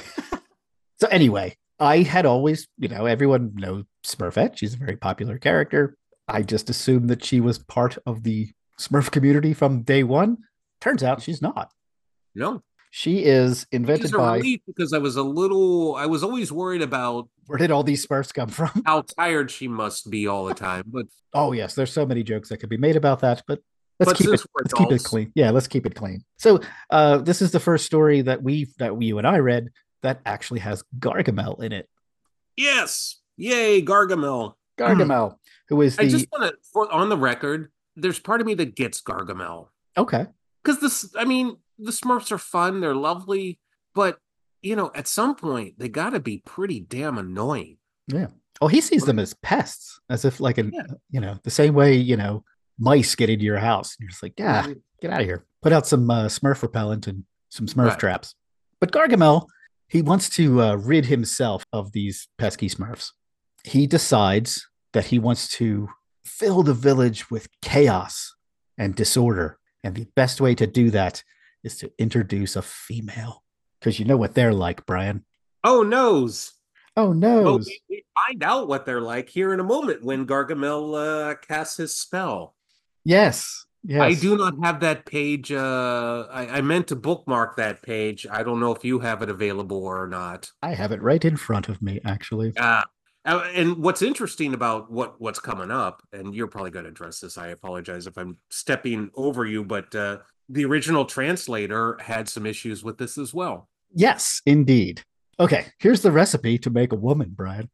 So anyway, I had always, everyone knows Smurfette. She's a very popular character. I just assumed that she was part of the Smurf community from day one. Turns out she's not. No, she is invented by. Relief because I was always worried about where did all these Smurfs come from? How tired she must be all the time. But oh yes, there's so many jokes that could be made about that. But let's keep it clean. Yeah, let's keep it clean. So this is the first story that you and I read that actually has Gargamel in it. Yes, yay, Gargamel. Gargamel, who is I just want to, on the record, there's part of me that gets Gargamel. Okay. Because the Smurfs are fun, they're lovely, but at some point they got to be pretty damn annoying. Yeah. Oh, he sees them as pests, as if like the same way mice get into your house. And you're just like, yeah, get out of here. Put out some Smurf repellent and some Smurf traps. But Gargamel, he wants to rid himself of these pesky Smurfs. He decides that he wants to fill the village with chaos and disorder. And the best way to do that is to introduce a female. Because you know what they're like, Brian. Oh, noes. Oh, noes. Well, we find out what they're like here in a moment when Gargamel casts his spell. Yes. Yes. I do not have that page. I meant to bookmark that page. I don't know if you have it available or not. I have it right in front of me, actually. And what's interesting about what's coming up, and you're probably going to address this. I apologize if I'm stepping over you, but the original translator had some issues with this as well. Yes, indeed. Okay, here's the recipe to make a woman, Brian.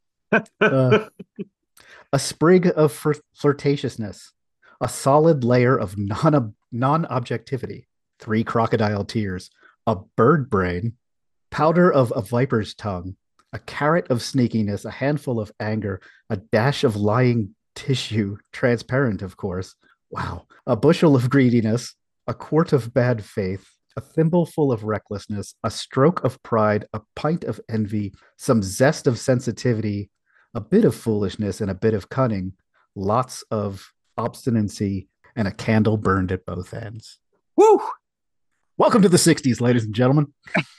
A sprig of flirtatiousness, a solid layer of non-objectivity, 3 crocodile tears, a bird brain, powder of a viper's tongue, a carrot of sneakiness, a handful of anger, a dash of lying tissue, transparent, of course. Wow. A bushel of greediness, a quart of bad faith, a thimbleful of recklessness, a stroke of pride, a pint of envy, some zest of sensitivity, a bit of foolishness, and a bit of cunning, lots of obstinacy, and a candle burned at both ends. Woo! Welcome to the 60s, ladies and gentlemen.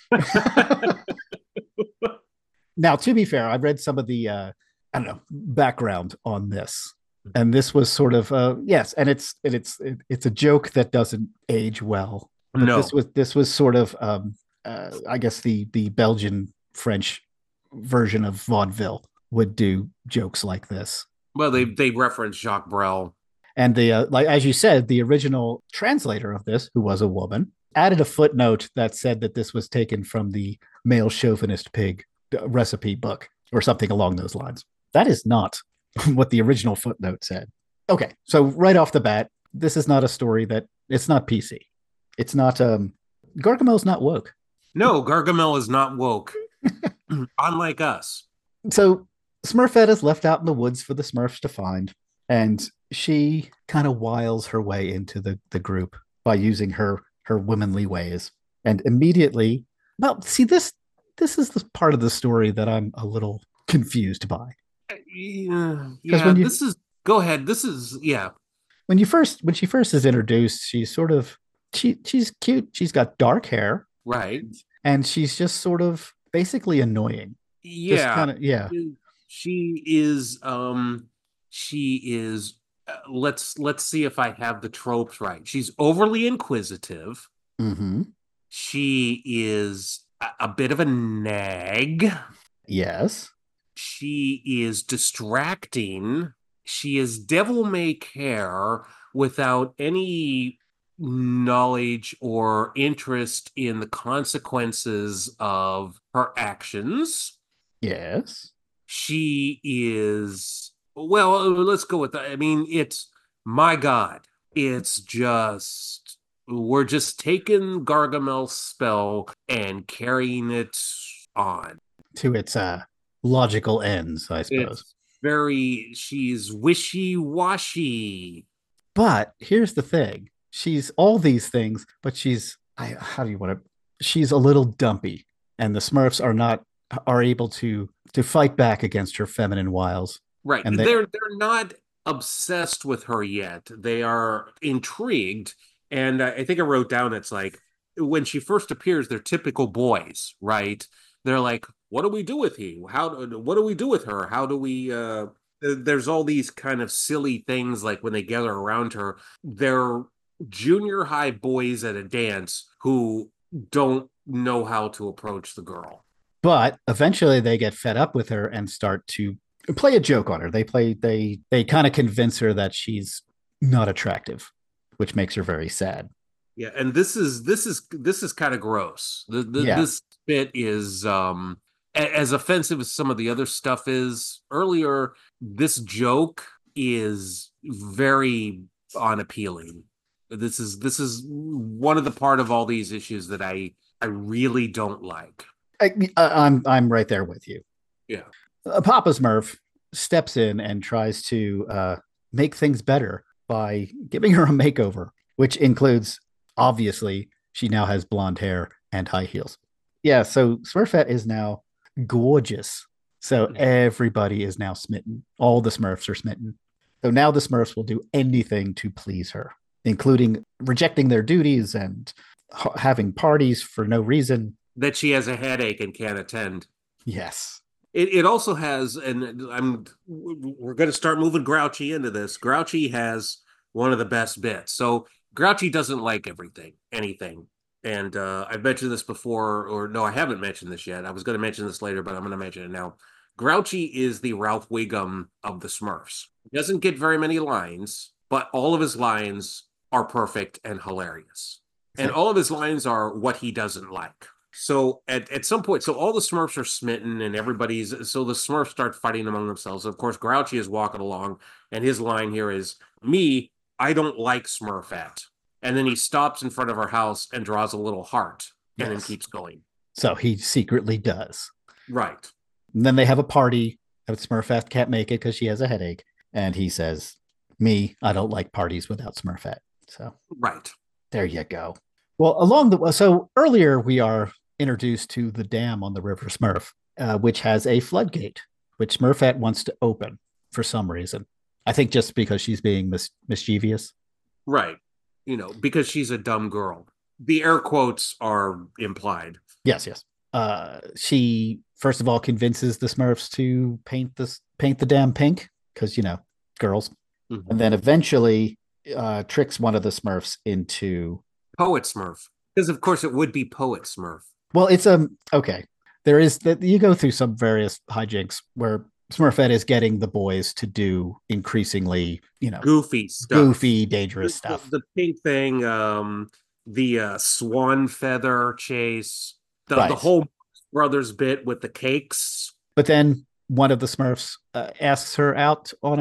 Now, to be fair, I read some of the, background on this. And this was sort of, yes, and it's a joke that doesn't age well. No. This was sort of, I guess the Belgian French version of vaudeville would do jokes like this. Well, they reference Jacques Brel. And the like, as you said, the original translator of this, who was a woman, added a footnote that said that this was taken from the male chauvinist pig recipe book or something along those lines. That is not what the original footnote said. Okay, so right off the bat, this is not a story that it's not PC. It's not Gargamel's not woke. No, Gargamel is not woke. Unlike us. So Smurfette is left out in the woods for the Smurfs to find, and she kind of wiles her way into the group by using her womanly ways. And immediately, well, see, this is the part of the story that I'm a little confused by. Yeah, when you, this is go ahead. This is when she first is introduced, she's sort of she's cute. She's got dark hair. Right. And she's just sort of basically annoying. Yeah. Kind of, yeah. She is let's see if I have the tropes right. She's overly inquisitive. Mm-hmm. She is a bit of a nag. Yes. She is distracting. She is devil may care without any knowledge or interest in the consequences of her actions. Yes. She is, well, let's go with that. I mean, it's, my God, it's just, we're just taking Gargamel's spell and carrying it on. To its logical ends, I suppose. She's wishy-washy. But here's the thing. She's all these things, but she's she's a little dumpy, and the Smurfs are able to fight back against her feminine wiles. Right. And they're not obsessed with her yet. They are intrigued. And I think I wrote down, it's like when she first appears, they're typical boys, right? They're like, what do we do with what do we do with her? How do we there's all these kind of silly things, like when they gather around her, they're junior high boys at a dance who don't know how to approach the girl. But eventually they get fed up with her and start to play a joke on her. They kind of convince her that she's not attractive, which makes her very sad. Yeah, and this is kind of gross. This bit is as offensive as some of the other stuff is. Earlier, this joke is very unappealing. This is one of the part of all these issues that I really don't like. I'm right there with you. Yeah. Papa Smurf steps in and tries to make things better by giving her a makeover, which includes, obviously, she now has blonde hair and high heels. Yeah, so Smurfette is now gorgeous. So everybody is now smitten. All the Smurfs are smitten. So now the Smurfs will do anything to please her, including rejecting their duties and having parties for no reason. That she has a headache and can't attend. Yes. It also has, and we're going to start moving Grouchy into this. Grouchy has one of the best bits. So Grouchy doesn't like anything. And I've mentioned this before, or no, I haven't mentioned this yet. I was going to mention this later, but I'm going to mention it now. Grouchy is the Ralph Wiggum of the Smurfs. He doesn't get very many lines, but all of his lines are perfect and hilarious. And all of his lines are what he doesn't like. So at some point, so all the Smurfs are smitten and so the Smurfs start fighting among themselves. Of course, Grouchy is walking along, and his line here is, I don't like Smurfette. And then he stops in front of her house and draws a little heart and then keeps going. So he secretly does. Right. And then they have a party. Smurfette can't make it because she has a headache. And he says, I don't like parties without Smurfette. So right. There you go. Well, so earlier we are introduced to the dam on the River Smurf, which has a floodgate, which Smurfette wants to open for some reason. I think just because she's being mischievous. Right. Because she's a dumb girl. The air quotes are implied. Yes. She, first of all, convinces the Smurfs to paint the dam pink because, girls. Mm-hmm. And then eventually tricks one of the Smurfs into... Poet Smurf. Because, of course, it would be Poet Smurf. Well, it's okay. There is that you go through some various hijinks where Smurfette is getting the boys to do increasingly, goofy stuff, goofy, dangerous stuff. The pink thing, the swan feather chase, the Right. whole Brothers bit with the cakes. But then one of the Smurfs asks her out on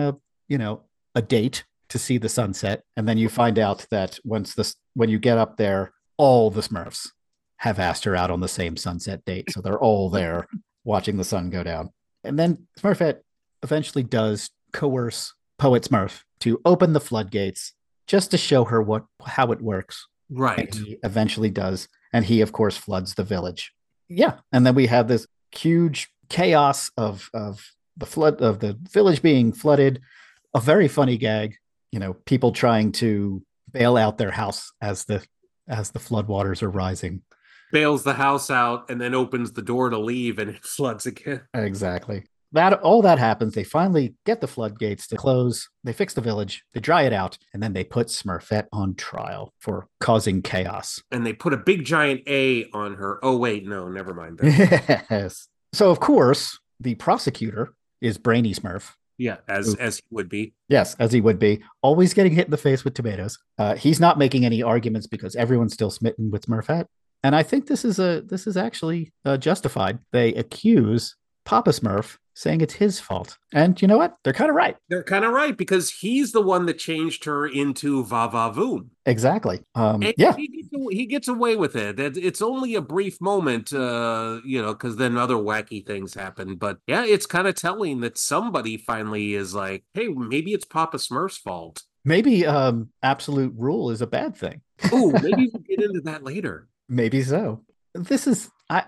a date to see the sunset, and then you find out that when you get up there, all the Smurfs have asked her out on the same sunset date, so they're all there watching the sun go down. And then Smurfette eventually does coerce Poet Smurf to open the floodgates just to show her how it works. Right. And he eventually does, and he of course floods the village. Yeah, and then we have this huge chaos of the flood of the village being flooded. A very funny gag, people trying to bail out their house as the floodwaters are rising. Bails the house out and then opens the door to leave, and it floods again. Exactly. All that happens. They finally get the floodgates to close. They fix the village. They dry it out, and then they put Smurfette on trial for causing chaos. And they put a big giant A on her. Oh wait, no, never mind that. Yes. So of course the prosecutor is Brainy Smurf. Yeah, as he would be. Yes, as he would be. Always getting hit in the face with tomatoes. He's not making any arguments because everyone's still smitten with Smurfette. And I think this is actually justified. They accuse Papa Smurf, saying it's his fault. And you know what? They're kind of right. They're kind of right, because he's the one that changed her into Va-Va-Voom. Exactly. Yeah. He gets away with it. It's only a brief moment, because then other wacky things happen. But yeah, it's kind of telling that somebody finally is like, hey, maybe it's Papa Smurf's fault. Maybe absolute rule is a bad thing. Oh, maybe we'll get into that later. Maybe so. This is,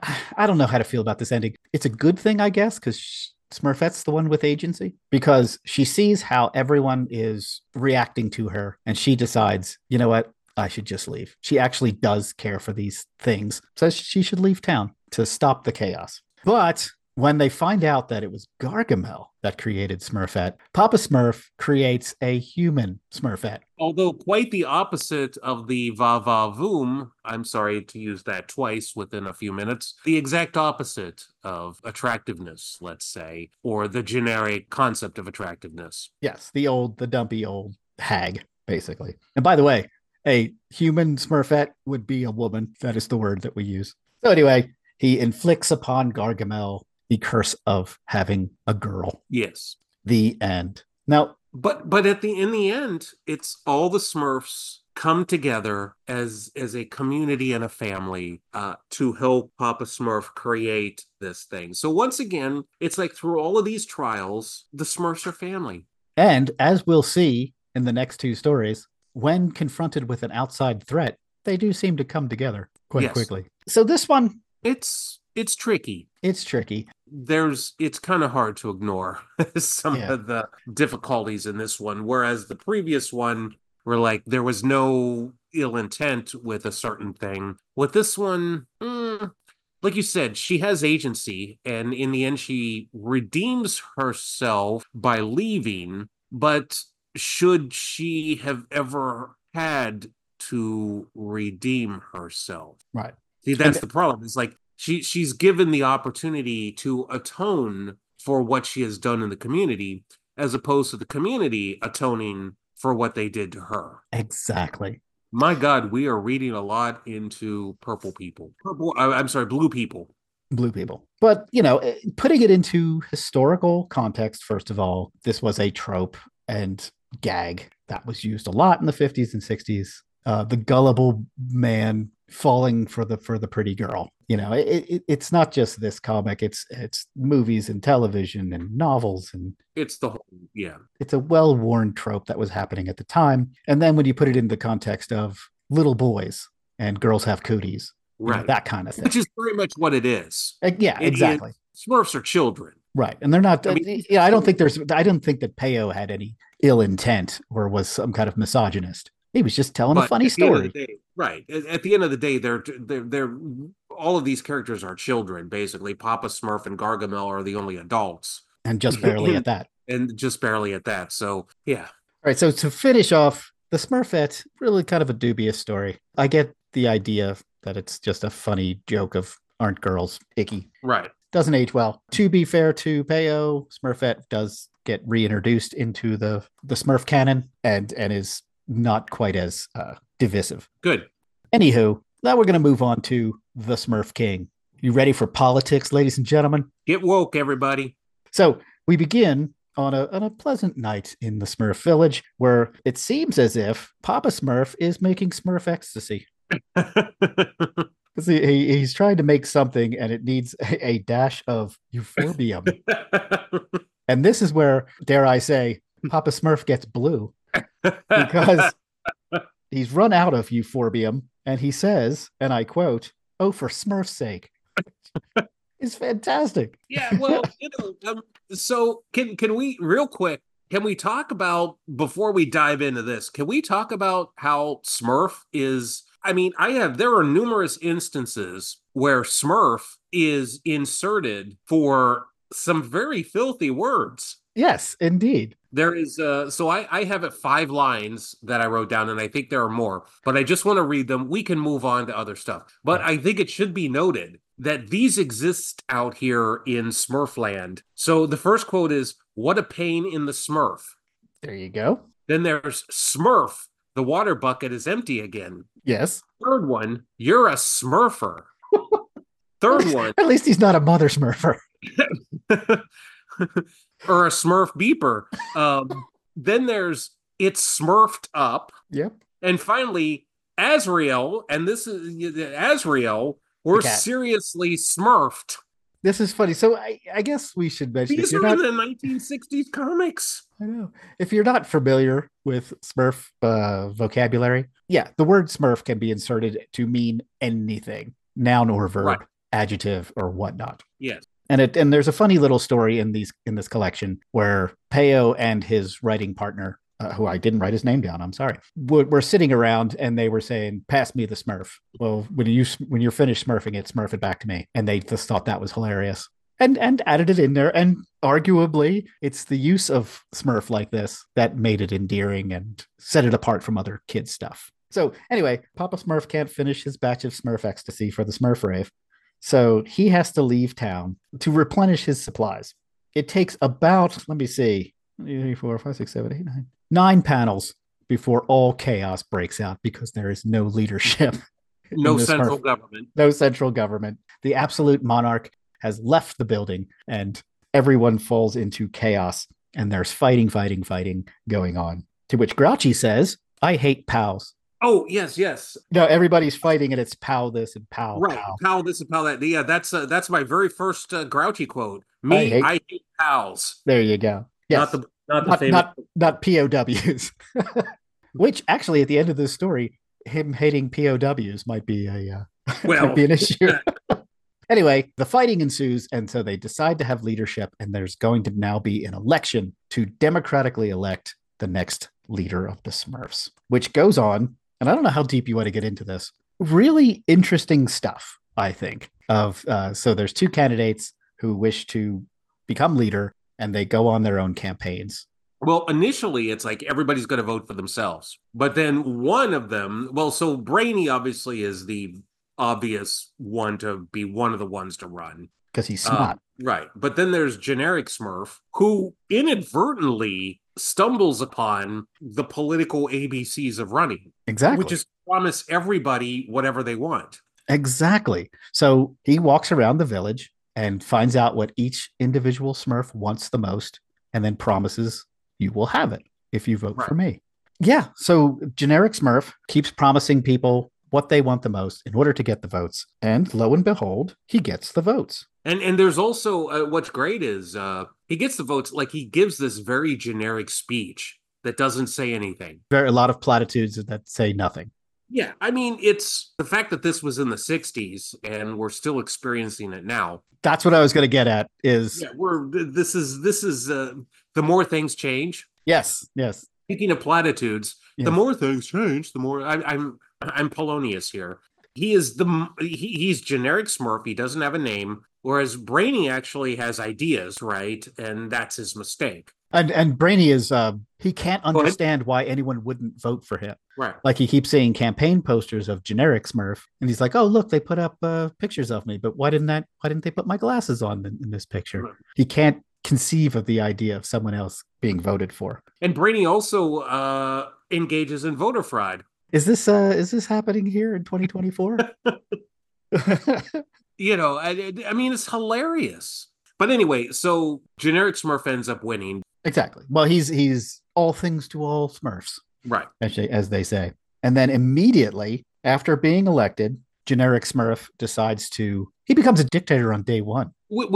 I don't know how to feel about this ending. It's a good thing, I guess, because Smurfette's the one with agency, because she sees how everyone is reacting to her and she decides, you know what, I should just leave. She actually does care for these things, so she should leave town to stop the chaos. But when they find out that it was Gargamel that created Smurfette, Papa Smurf creates a human Smurfette. Although quite the opposite of the Va-Va-Voom, I'm sorry to use that twice within a few minutes, the exact opposite of attractiveness, let's say, or the generic concept of attractiveness. Yes, the dumpy old hag, basically. And by the way, a human Smurfette would be a woman. That is the word that we use. So anyway, he inflicts upon Gargamel the curse of having a girl. Yes. The end. Now, but in the end, it's all the Smurfs come together as a community and a family to help Papa Smurf create this thing. So once again, it's like through all of these trials, the Smurfs are family. And as we'll see in the next two stories, when confronted with an outside threat, they do seem to come together quite quickly. So this one, it's tricky. It's tricky. It's kind of hard to ignore some of the difficulties in this one, whereas the previous one were like there was no ill intent with a certain thing. With this one, like you said, she has agency, and in the end she redeems herself by leaving, but should she have ever had to redeem herself? Right. See, that's the problem. It's like she's given the opportunity to atone for what she has done in the community, as opposed to the community atoning for what they did to her. Exactly. My God, we are reading a lot into blue people. Blue people. But, putting it into historical context, first of all, this was a trope and gag that was used a lot in the 50s and 60s. The gullible man falling for the pretty girl. It's not just this comic. It's movies and television and novels, and it's the whole, it's a well-worn trope that was happening at the time. And then when you put it in the context of little boys and girls have cooties, right, that kind of thing, which is very much what it is. Exactly. Smurfs are children, right? And they're not. I don't think that Peyo had any ill intent or was some kind of misogynist. He was just telling a funny story. Right. At the end of the day, they're all of these characters are children, basically. Papa Smurf and Gargamel are the only adults. And just barely at that. So, yeah. All right. So to finish off, the Smurfette, really kind of a dubious story. I get the idea that it's just a funny joke of aren't girls icky. Right. Doesn't age well. To be fair to Peyo, Smurfette does get reintroduced into the Smurf canon and is not quite as divisive. Good. Anywho, now we're going to move on to the Smurf King. You ready for politics, ladies and gentlemen? Get woke, everybody. So we begin on a pleasant night in the Smurf village where it seems as if Papa Smurf is making Smurf ecstasy. He's trying to make something and it needs a dash of euphorbium. And this is where, dare I say, Papa Smurf gets blue because he's run out of euphorbium and he says, and I quote, "Oh, for Smurf's sake." It's fantastic. Yeah, well, so can we real quick, can we talk about, before we dive into this, can we talk about how Smurf is, I mean, there are numerous instances where Smurf is inserted for some very filthy words. Yes, indeed. There is, so I have 5 lines that I wrote down, and I think there are more, but I just want to read them. We can move on to other stuff. But I think it should be noted that these exist out here in Smurfland. So the first quote is, "What a pain in the Smurf." There you go. Then there's Smurf, the water bucket is empty again. Yes. Third one, "You're a Smurfer." Third one. At least he's not a mother Smurfer. Or a Smurf beeper. Then there's "It's Smurfed up." Yep. And finally, Azrael, and this is Azrael, we're seriously Smurfed. This is funny. So I guess we should mention these are in the 1960s comics. I know. If you're not familiar with Smurf vocabulary, yeah, the word Smurf can be inserted to mean anything, noun or verb, right, adjective or whatnot. Yes. And there's a funny little story in this collection where Peo and his writing partner, who I didn't write his name down, I'm sorry, were sitting around and they were saying, "Pass me the Smurf." Well, when you're finished Smurfing it, Smurf it back to me. And they just thought that was hilarious and added it in there. And arguably, it's the use of Smurf like this that made it endearing and set it apart from other kids' stuff. So anyway, Papa Smurf can't finish his batch of Smurf ecstasy for the Smurf rave. So he has to leave town to replenish his supplies. It takes about, let me see, 3, 4, 5, 6, 7, 8, 9 panels before all chaos breaks out because there is no leadership. No central government. No central government. The absolute monarch has left the building and everyone falls into chaos and there's fighting going on. To which Grouchy says, "I hate pals." Oh, yes. No, everybody's fighting and it's "pal this" and "pal." Right, pal this and pal that. Yeah, that's my very first Grouchy quote. I hate pals. There you go. Yes. Not POWs. Which actually, at the end of this story, him hating POWs might be might be an issue. Anyway, the fighting ensues, and so they decide to have leadership, and there's going to now be an election to democratically elect the next leader of the Smurfs, which goes on. And I don't know how deep you want to get into this. Really interesting stuff, I think. So there's 2 candidates who wish to become leader, and they go on their own campaigns. Well, initially, it's like everybody's going to vote for themselves. But then one of them, so Brainy obviously is the obvious one to be one of the ones to run. Because he's smart. Right. But then there's Generic Smurf, who inadvertently stumbles upon the political ABCs of running. Exactly. Which is promise everybody whatever they want. Exactly. So he walks around the village and finds out what each individual Smurf wants the most and then promises, "You will have it if you vote for me." Yeah. So Generic Smurf keeps promising people what they want the most in order to get the votes. And lo and behold, he gets the votes. And there's also what's great is he gets the votes, like he gives this very generic speech that doesn't say anything. A lot of platitudes that say nothing. Yeah, I mean, it's the fact that this was in the 60s and we're still experiencing it now. That's what I was going to get at is... Yeah, this is the more things change. Yes. Speaking of platitudes, yes. The more things change, the more I'm Polonius here. He's Generic Smurf. He doesn't have a name, whereas Brainy actually has ideas, right? And that's his mistake. And Brainy is he can't understand why anyone wouldn't vote for him. Right. Like he keeps seeing campaign posters of Generic Smurf, and he's like, "Oh, look, they put up pictures of me, but why didn't they put my glasses on in this picture?" Right. He can't conceive of the idea of someone else being voted for. And Brainy also engages in voter fraud. is this happening here in 2024? I mean, it's hilarious. But anyway, so generic Smurf ends up winning. Exactly. Well, he's all things to all Smurfs, Right. as they say. And then immediately after being elected, generic Smurf decides he becomes a dictator on day one.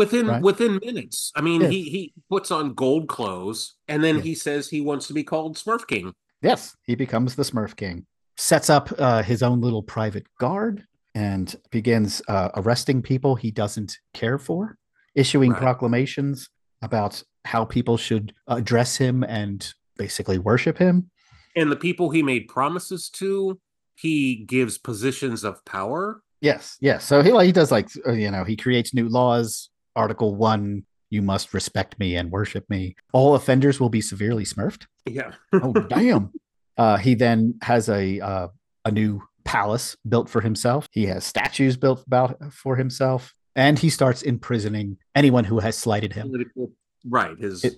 Within minutes. I mean, Yes. he puts on gold clothes and then Yes. he says he wants to be called Smurf King. Yes, he becomes the Smurf King, sets up his own little private guard, and begins arresting people he doesn't care for, issuing Right. proclamations about how people should address him and basically worship him. And the people he made promises to, he gives positions of power. Yes, yes. So he does he creates new laws. Article 1, you must respect me and worship me. All offenders will be severely smurfed. Yeah. Oh, damn. He then has a new palace built for himself. He has statues built for himself, and he starts imprisoning anyone who has slighted him. Right.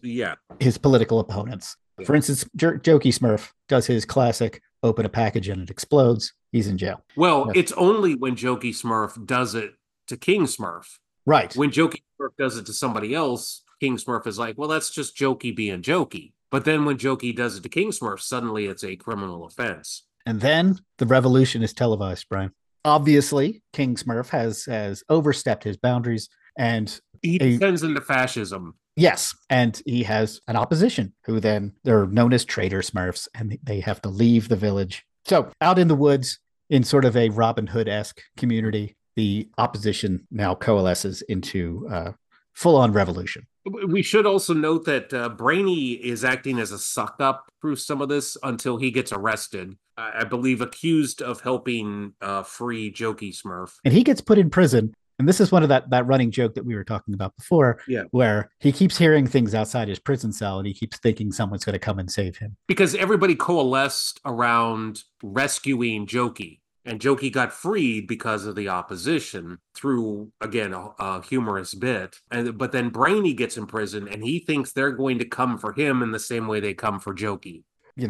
His political opponents. Yeah. For instance, Jokey Smurf does his classic open a package and it explodes. He's in jail. Well, it's only when Jokey Smurf does it to King Smurf. Right. When Jokey Smurf does it to somebody else, King Smurf is like, well, that's just Jokey being Jokey. But then when Jokey does it to King Smurf, suddenly it's a criminal offense. And then the revolution is televised, Brian. Obviously, King Smurf has overstepped his boundaries and he descends into fascism. Yes, and he has an opposition who then they're known as traitor Smurfs, and they have to leave the village. So out in the woods, in sort of a Robin Hood-esque community, the opposition now coalesces into full-on revolution. We should also note that Brainy is acting as a suck-up through some of this until he gets arrested. I believe accused of helping free Jokey Smurf. And he gets put in prison. And this is one of that running joke that we were talking about before, where he keeps hearing things outside his prison cell and he keeps thinking someone's going to come and save him. Because everybody coalesced around rescuing Jokey. And Jokey got freed because of the opposition through, again, a humorous bit. But then Brainy gets in prison and he thinks they're going to come for him in the same way they come for Jokey. The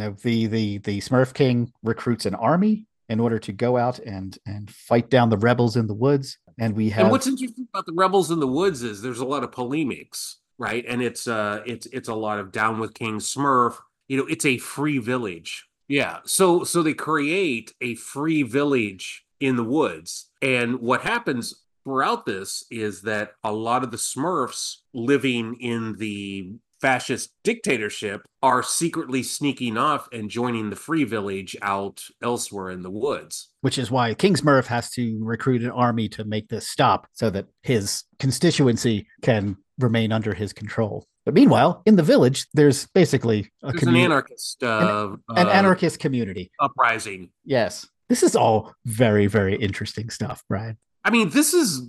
Smurf King recruits an army in order to go out and fight down the rebels in the woods. And what's interesting about the rebels in the woods is there's a lot of polemics, right? And it's a lot of down with King Smurf. It's a free village. Yeah. So they create a free village in the woods. And what happens throughout this is that a lot of the Smurfs living in the fascist dictatorship are secretly sneaking off and joining the free village out elsewhere in the woods. Which is why King Smurf has to recruit an army to make this stop so that his constituency can remain under his control. But meanwhile, in the village, there's basically an anarchist an anarchist community uprising. Yes. This is all very, very interesting stuff, Brian. I mean, this is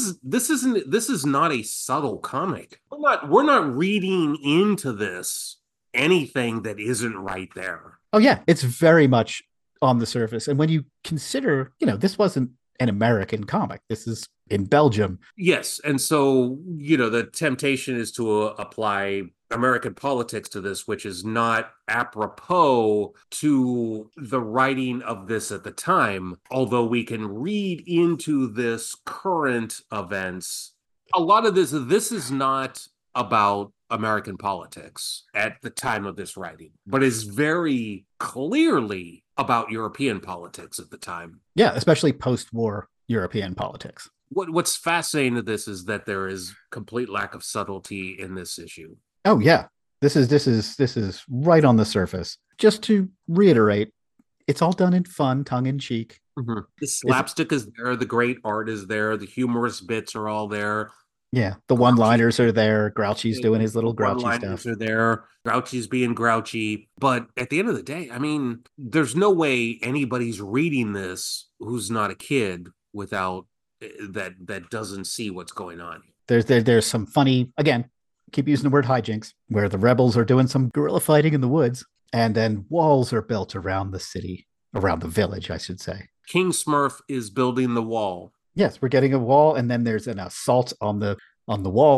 not a subtle comic. We're not reading into this anything that isn't right there. Oh yeah, it's very much on the surface. And when you consider, this wasn't an American comic. This is in Belgium. Yes, and so the temptation is to apply American politics to this, which is not apropos to the writing of this at the time, although we can read into this current events. A lot of this is not about American politics at the time of this writing, but is very clearly about European politics at the time. Yeah, especially post-war European politics. What's fascinating to this is that there is complete lack of subtlety in this issue. Oh yeah, this is right on the surface. Just to reiterate, it's all done in fun, tongue in cheek. Mm-hmm. The slapstick is there, the great art is there, the humorous bits are all there. Yeah, the one-liners are there. Grouchy's doing his little grouchy one-liners stuff. Are there. Grouchy's being grouchy, but at the end of the day, I mean, there's no way anybody's reading this who's not a kid without that doesn't see what's going on. There's some funny, again, keep using the word hijinks, where the rebels are doing some guerrilla fighting in the woods, and then walls are built around the city, around the village, I should say. King Smurf is building the wall. Yes, we're getting a wall, and then there's an assault on the walls,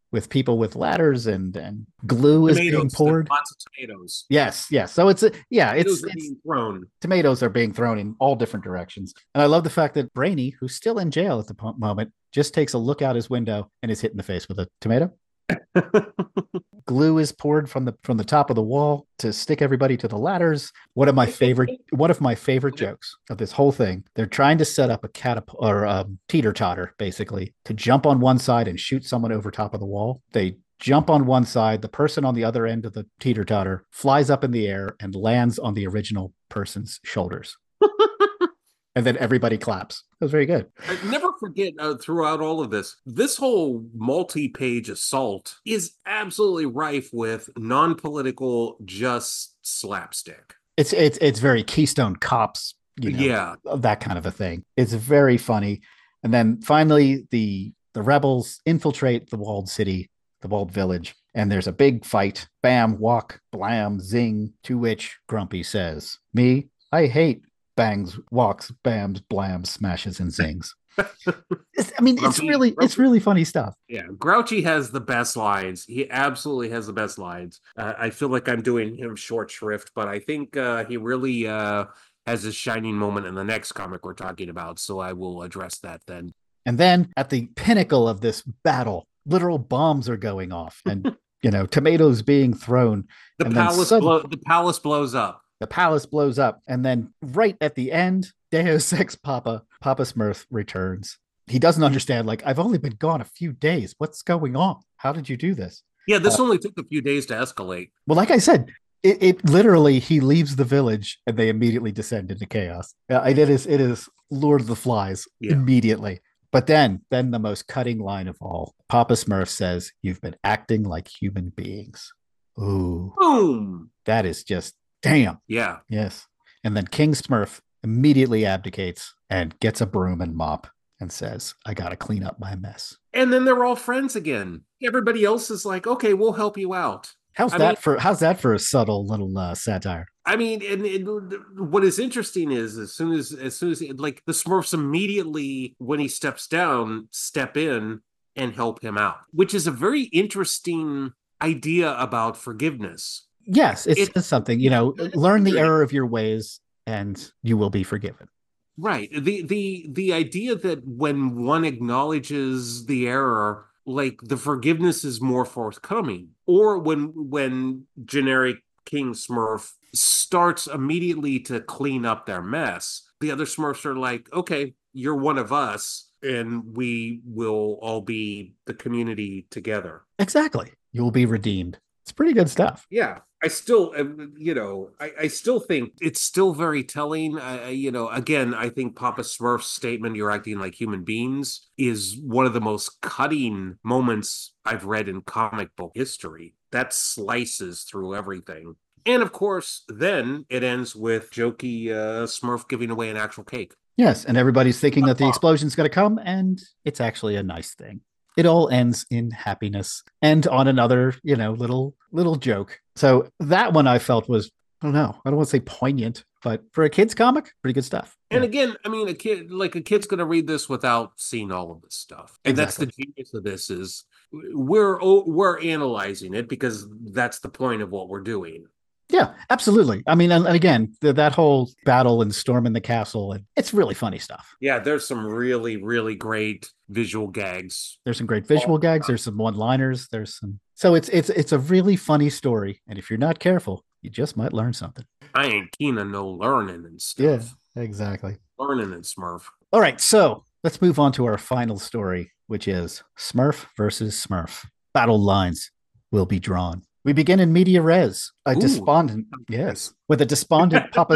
with people with ladders and glue is being Tomatoes, there's poured. lots of tomatoes. Yes, yes. So it's Tomatoes are it's being thrown. tomatoes are being thrown in all different directions. And I love the fact that Brainy, who's still in jail at the moment, just takes a look out his window and is hit in the face with a tomato. Glue is poured from the top of the wall to stick everybody to the ladders. One of my favorite jokes of this whole thing. They're trying to set up a catapult or a teeter totter, basically, to jump on one side and shoot someone over top of the wall. They jump on one side, the person on the other end of the teeter totter flies up in the air and lands on the original person's shoulders. And then everybody claps. That was very good. I never forget throughout all of this whole multi-page assault is absolutely rife with non-political, just slapstick. It's very Keystone Cops, that kind of a thing. It's very funny. And then finally, the rebels infiltrate the walled city, the walled village, and there's a big fight. Bam, walk, blam, zing, to which Grumpy says, "Me, I hate bangs, walks, bams, blams, smashes, and zings." It's really funny stuff. Yeah, Grouchy has the best lines. He absolutely has the best lines. I feel like I'm doing him short shrift, but I think he really has a shining moment in the next comic we're talking about. So I will address that then. And then at the pinnacle of this battle, literal bombs are going off, and tomatoes being thrown. The palace blows up. The palace blows up, and then right at the end, Deus Ex Papa Smurf returns. He doesn't understand, like, I've only been gone a few days. What's going on? How did you do this? Yeah, this only took a few days to escalate. Well, like I said, it literally, he leaves the village and they immediately descend into chaos. It is Lord of the Flies immediately. But then the most cutting line of all, Papa Smurf says, "You've been acting like human beings." Ooh. Boom. That is just damn. Yeah. Yes. And then King Smurf immediately abdicates and gets a broom and mop and says, "I got to clean up my mess." And then they're all friends again. Everybody else is like, "Okay, we'll help you out." How's that for a subtle little satire? I mean, and what is interesting is as soon as like the Smurfs immediately, when he steps down, step in and help him out, which is a very interesting idea about forgiveness. Yes, it's something, learn the error of your ways and you will be forgiven. Right. The idea that when one acknowledges the error, like the forgiveness is more forthcoming, or when generic King Smurf starts immediately to clean up their mess, the other Smurfs are like, "Okay, you're one of us and we will all be the community together." Exactly. You will be redeemed. It's pretty good stuff. Yeah. I still, I still think it's still very telling. Again, I think Papa Smurf's statement, "You're acting like human beings," is one of the most cutting moments I've read in comic book history. That slices through everything. And of course, then it ends with jokey Smurf giving away an actual cake. Yes, and everybody's thinking that the explosion's going to come, and it's actually a nice thing. It all ends in happiness and on another, little joke. So that one I felt was, I don't want to say poignant, but for a kid's comic, pretty good stuff. And again, I mean, a kid's going to read this without seeing all of this stuff. And That's the genius of this is we're analyzing it because that's the point of what we're doing. Yeah, absolutely. I mean, and again, that whole battle and storming the castle, and it's really funny stuff. Yeah, there's some really, really great visual gags. There's some great visual gags. There's some one-liners. So it's a really funny story. And if you're not careful, you just might learn something. I ain't keen on no learning and stuff. Yeah, exactly. Learning and Smurf. All right, so let's move on to our final story, which is Smurf versus Smurf. Battle lines will be drawn. We begin in media res. With a despondent Papa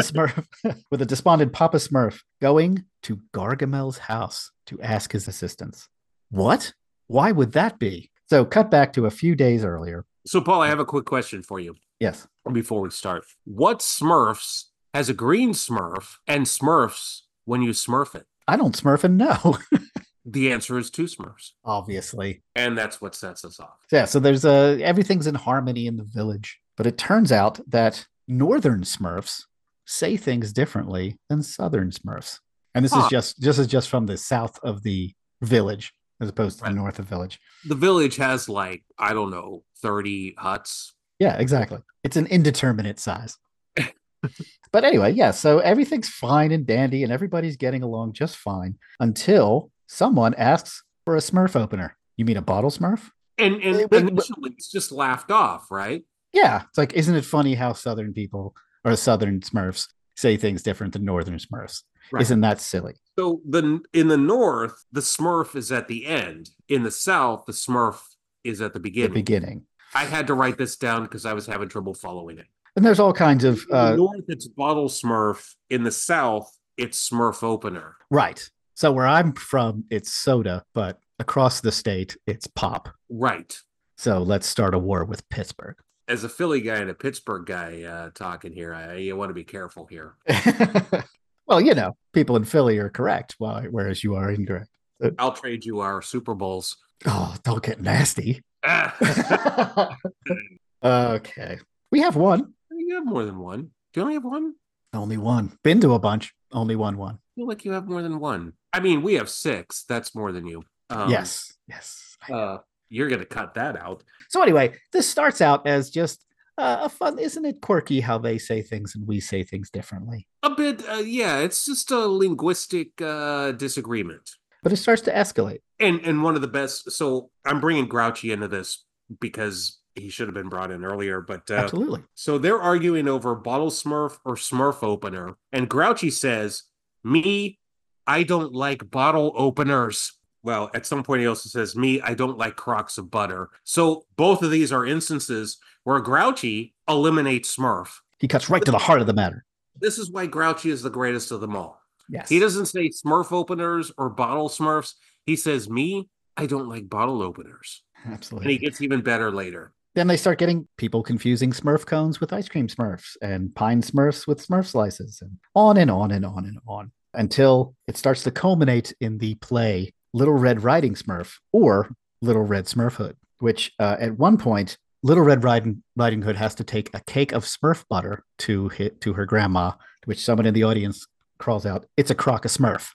Smurf going to Gargamel's house to ask his assistance. What? Why would that be? So cut back to a few days earlier. So Paul, I have a quick question for you. Yes. Before we start, what Smurfs has a green Smurf and Smurfs when you Smurf it? I don't Smurf and know. The answer is 2 Smurfs. Obviously. And that's what sets us off. Yeah, so there's everything's in harmony in the village. But it turns out that northern Smurfs say things differently than southern Smurfs. And this is just from the south of the village. as opposed to Right. the north of Village. The Village has like, I don't know, 30 huts. Yeah, exactly. It's an indeterminate size. But anyway, yeah, so everything's fine and dandy and everybody's getting along just fine until someone asks for a Smurf opener. You mean a bottle Smurf? And initially it's just laughed off, right? Yeah, it's like, isn't it funny how Southern people or Southern Smurfs say things different than Northern Smurfs? Right. Isn't that silly? So in the north, the Smurf is at the end. In the south, the Smurf is at the beginning. The beginning. I had to write this down because I was having trouble following it. And there's all kinds of in the north, it's bottle Smurf. In the south, it's Smurf opener. Right. So where I'm from, it's soda, but across the state, it's pop. Right. So let's start a war with Pittsburgh. As a Philly guy and a Pittsburgh guy talking here, you want to be careful here. Well, people in Philly are correct, whereas you are incorrect. I'll trade you our Super Bowls. Oh, don't get nasty. Okay. We have one. You have more than one. Do you only have one? Only one. Been to a bunch. Only one. I feel like you have more than one. I mean, we have 6. That's more than you. Yes. You're going to cut that out. So anyway, this starts out as just a fun, isn't it quirky how they say things and we say things differently? A bit, yeah. It's just a linguistic disagreement. But it starts to escalate. And one of the best. So I'm bringing Grouchy into this because he should have been brought in earlier. But absolutely. So they're arguing over bottle Smurf or Smurf opener, and Grouchy says, "Me, I don't like bottle openers." Well, at some point he also says, "Me, I don't like crocks of butter." So both of these are instances where Grouchy eliminates Smurf. He cuts right to the heart of the matter. This is why Grouchy is the greatest of them all. Yes. He doesn't say Smurf openers or bottle Smurfs. He says, "Me, I don't like bottle openers." Absolutely. And he gets even better later. Then they start getting people confusing Smurf cones with ice cream Smurfs and pine Smurfs with Smurf slices and on and on and on and on until it starts to culminate in the play Little Red Riding Smurf or Little Red Smurf Hood, which at one point, Little Red Riding Hood has to take a cake of Smurf butter to her grandma, to which someone in the audience crawls out, "It's a crock of Smurf,"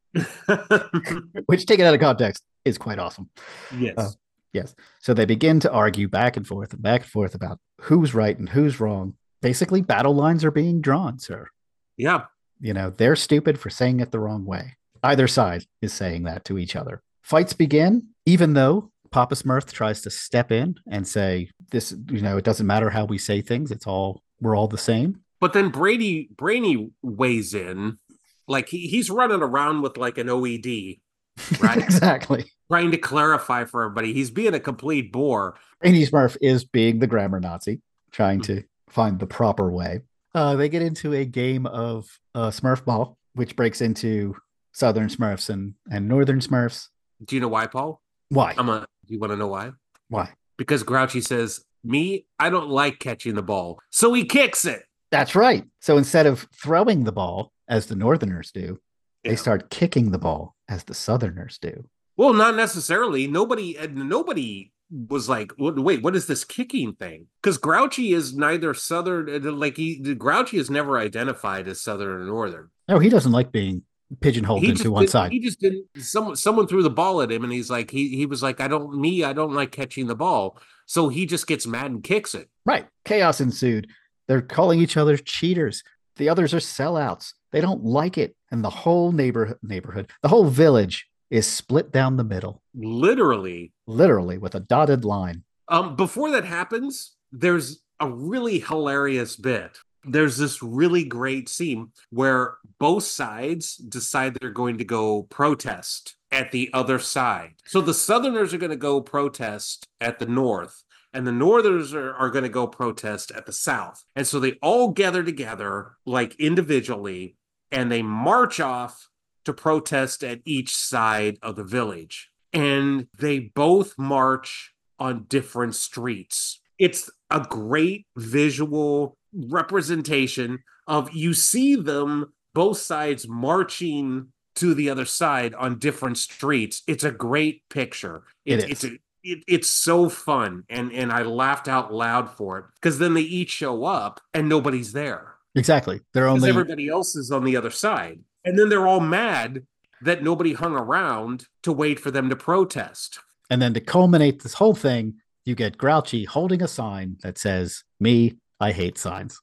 which, taken out of context, is quite awesome. Yes. Yes. So they begin to argue back and forth about who's right and who's wrong. Basically, battle lines are being drawn, sir. Yeah. They're stupid for saying it the wrong way. Either side is saying that to each other. Fights begin, even though Papa Smurf tries to step in and say, "This, it doesn't matter how we say things. We're all the same." But then Brainy weighs in, like he's running around with like an OED, right? Exactly. Trying to clarify for everybody. He's being a complete bore. Brainy Smurf is being the grammar Nazi, trying to find the proper way. They get into a game of Smurf ball, which breaks into Southern Smurfs and Northern Smurfs. Do you know why, Paul? Why? Do you want to know why? Why? Because Grouchy says, "Me, I don't like catching the ball." So he kicks it. That's right. So instead of throwing the ball, as the Northerners do, they start kicking the ball, as the Southerners do. Well, not necessarily. Nobody was like, "Wait, what is this kicking thing?" Because Grouchy is neither Southern, Grouchy is never identified as Southern or Northern. No, he doesn't like being pigeonholed into one side. He just didn't. Someone threw the ball at him, and he's like, he was like, I don't like catching the ball. So he just gets mad and kicks it. Right. Chaos ensued. They're calling each other cheaters. The others are sellouts. They don't like it. And the whole neighborhood, the whole village is split down the middle. Literally with a dotted line. Before that happens, there's a really hilarious bit. There's this really great scene where both sides decide they're going to go protest at the other side. So the Southerners are going to go protest at the North, and the Northerners are going to go protest at the South. And so they all gather together, like individually, and they march off to protest at each side of the village. And they both march on different streets. It's a great visual representation of, you see them, both sides marching to the other side on different streets. It's a great picture. It's so fun. And I laughed out loud for it, because then they each show up and nobody's there. Exactly. They're only, everybody else is on the other side. And then they're all mad that nobody hung around to wait for them to protest. And then to culminate this whole thing, you get Grouchy holding a sign that says, "Me, I hate signs."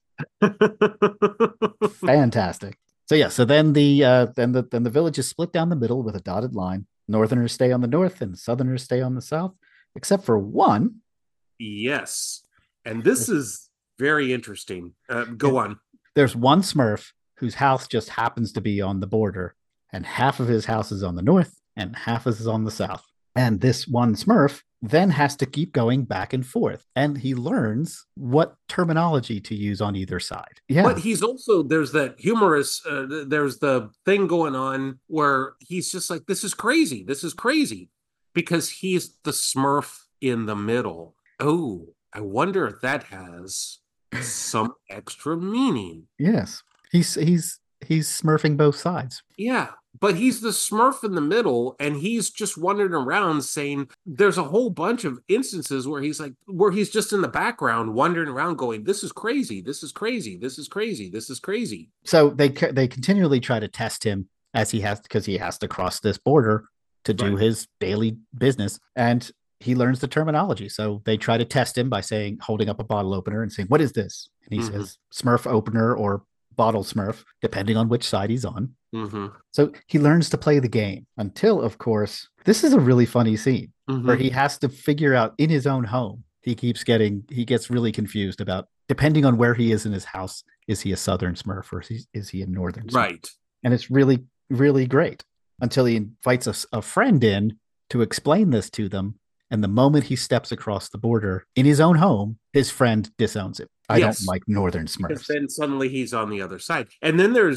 Fantastic. So yeah, so then the village is split down the middle with a dotted line. Northerners stay on the north and Southerners stay on the south, except for one. Yes. And this is very interesting. Go on. There's one Smurf whose house just happens to be on the border, and half of his house is on the north and half is on the south. And this one Smurf then has to keep going back and forth. And he learns what terminology to use on either side. Yeah. But he's also, there's that humorous, there's the thing going on where he's just like, this is crazy. This is crazy. Because he's the Smurf in the middle. Oh, I wonder if that has some extra meaning. Yes. He's smurfing both sides. Yeah, but he's the Smurf in the middle, and he's just wandering around saying there's a whole bunch of instances where he's just in the background wandering around going, this is crazy, this is crazy, this is crazy, this is crazy. So they continually try to test him as he has to cross this border to do his daily business, and he learns the terminology. So they try to test him by holding up a bottle opener and saying, "What is this?" And he says, "Smurf opener," or "bottle Smurf," depending on which side he's on. So he learns to play the game until, of course, this is a really funny scene where he has to figure out in his own home. He gets really confused about, depending on where he is in his house, is he a Southern Smurf or is he a Northern Smurf? Right. And it's really, really great until he invites a friend in to explain this to them. And the moment he steps across the border in his own home, his friend disowns him. I don't like Northern Smurfs. Then suddenly he's on the other side. And then there's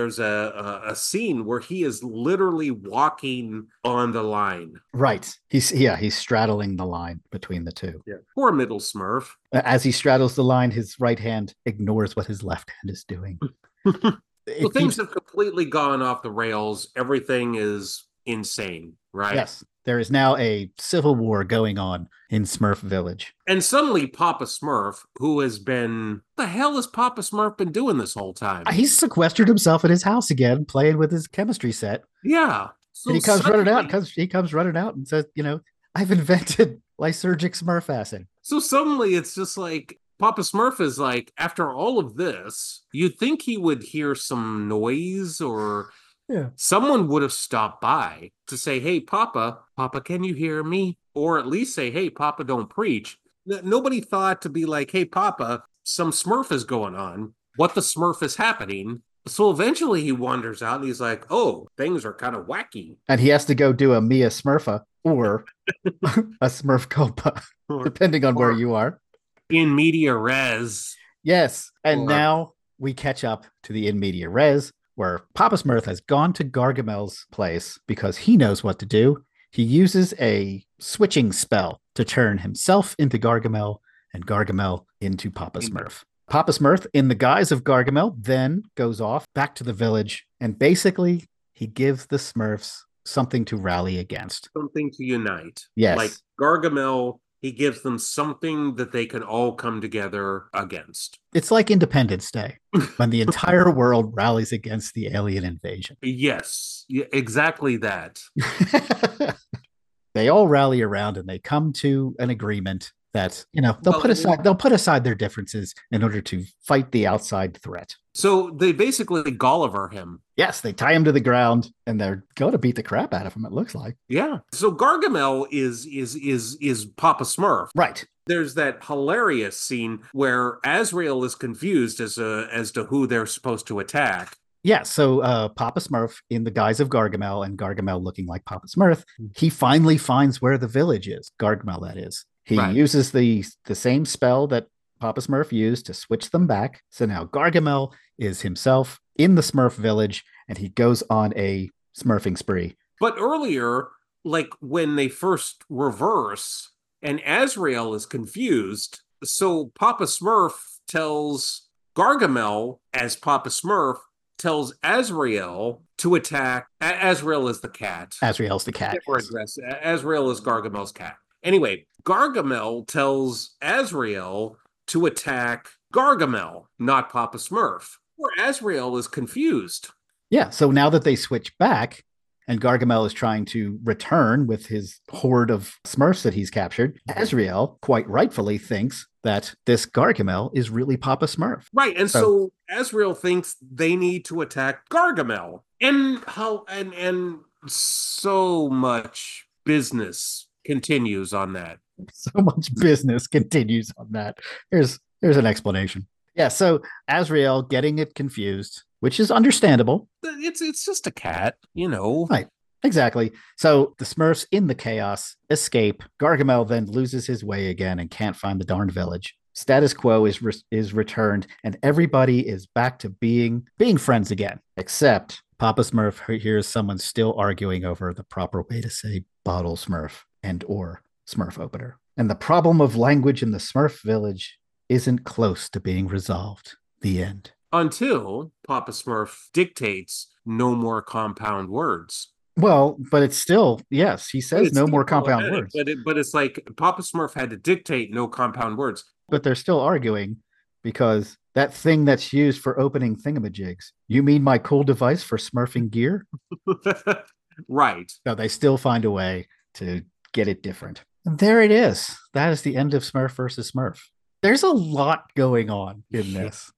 a scene where he is literally walking on the line. Right. He's straddling the line between the two. Yeah. Poor middle Smurf. As he straddles the line, his right hand ignores what his left hand is doing. So things have completely gone off the rails. Everything is insane, right? Yes. There is now a civil war going on in Smurf Village. And suddenly Papa Smurf, who has been... What the hell has Papa Smurf been doing this whole time? He's sequestered himself at his house again, playing with his chemistry set. Yeah. So and he comes running out and says, "I've invented lysergic Smurf acid." So suddenly it's just like, Papa Smurf is like, after all of this, you'd think he would hear some noise or... Yeah. Someone would have stopped by to say, "Hey, Papa, can you hear me?" Or at least say, "Hey, Papa, don't preach." Nobody thought to be like, "Hey, Papa, some Smurf is going on. What the Smurf is happening?" So eventually he wanders out and he's like, "Oh, things are kind of wacky." And he has to go do a Mia Smurfa or a Smurf Copa, depending on where you are. In media res. Yes. And now we catch up to the in media res, where Papa Smurf has gone to Gargamel's place because he knows what to do. He uses a switching spell to turn himself into Gargamel and Gargamel into Papa Smurf. Papa Smurf, in the guise of Gargamel, then goes off back to the village, and basically he gives the Smurfs something to rally against. Something to unite. Yes. Like Gargamel, he gives them something that they can all come together against. It's like Independence Day, when the entire world rallies against the alien invasion. Yes, exactly that. They all rally around and they come to an agreement that, they'll put aside their differences in order to fight the outside threat. So they basically Gulliver him. Yes, they tie him to the ground and they're going to beat the crap out of him, it looks like. Yeah. So Gargamel is Papa Smurf. Right. There's that hilarious scene where Azrael is confused as to who they're supposed to attack. Yeah, so Papa Smurf in the guise of Gargamel and Gargamel looking like Papa Smurf, he finally finds where the village is. Gargamel, that is. He uses the same spell that Papa Smurf used to switch them back. So now Gargamel is himself in the Smurf village, and he goes on a smurfing spree. But earlier, like when they first reverse, and Azrael is confused, so Papa Smurf tells Gargamel, as Papa Smurf, tells Azrael to attack. Azrael is the cat. Azrael's the cat. Yes. Azrael is Gargamel's cat. Anyway, Gargamel tells Azrael to attack Gargamel, not Papa Smurf. Where Azrael is confused. Yeah, so now that they switch back, and Gargamel is trying to return with his horde of Smurfs that he's captured, Azrael quite rightfully thinks that this Gargamel is really Papa Smurf. Right. And so Azrael thinks they need to attack Gargamel. And so much business continues on that. So much business continues on that. Here's an explanation. Yeah, so Azrael getting it confused, which is understandable. It's just a cat, you know. Right. Exactly. So the Smurfs in the chaos escape. Gargamel then loses his way again and can't find the darn village. Status quo is returned, and everybody is back to being friends again, except Papa Smurf hears someone still arguing over the proper way to say bottle Smurf and or Smurf opener. And the problem of language in the Smurf village isn't close to being resolved. The end. Until Papa Smurf dictates no more compound words. Well, but it's still, yes, he says no more compound words. But it's like Papa Smurf had to dictate no compound words. But they're still arguing because that thing that's used for opening thingamajigs, you mean my cool device for smurfing gear? Right. So they still find a way to get it different. And there it is. That is the end of Smurf versus Smurf. There's a lot going on in this.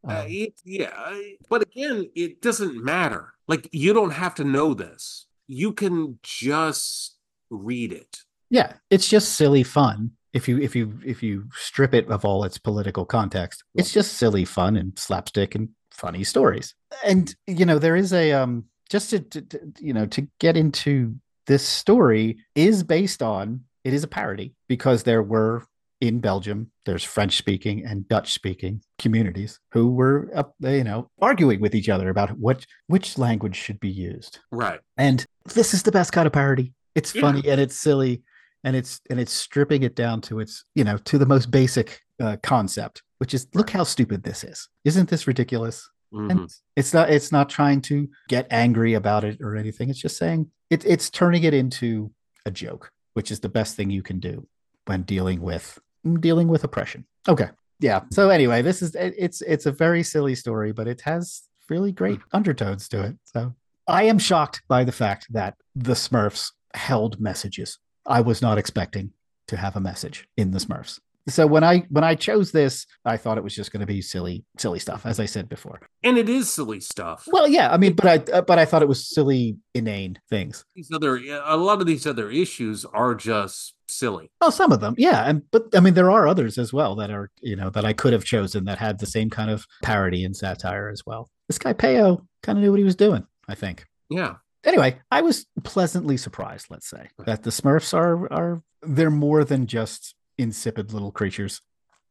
But again, it doesn't matter. Like, you don't have to know this. You can just read it. Yeah, it's just silly fun. If you strip it of all its political context, it's just silly fun and slapstick and funny stories. And there is a just to get into this story is based on, it is a parody because there were in Belgium, there's French speaking and Dutch speaking communities who were arguing with each other about which language should be used. Right. And this is the best kind of parody. It's funny and it's silly. And it's stripping it down to its, to the most basic concept, which is, look how stupid this is. Isn't this ridiculous? Mm-hmm. And it's not trying to get angry about it or anything. It's just saying it's turning it into a joke, which is the best thing you can do when dealing with oppression. Okay. Yeah. So anyway, it's a very silly story, but it has really great undertones to it. So I am shocked by the fact that the Smurfs held messages. I was not expecting to have a message in the Smurfs. So when I chose this, I thought it was just going to be silly stuff, as I said before. And it is silly stuff. Well, yeah, I mean, but I thought it was silly, inane things. A lot of these other issues are just silly. Oh, some of them, yeah, but I mean, there are others as well that are that I could have chosen that had the same kind of parody and satire as well. This guy Peo kind of knew what he was doing, I think. Yeah. Anyway, I was pleasantly surprised, let's say, that the Smurfs they're more than just insipid little creatures,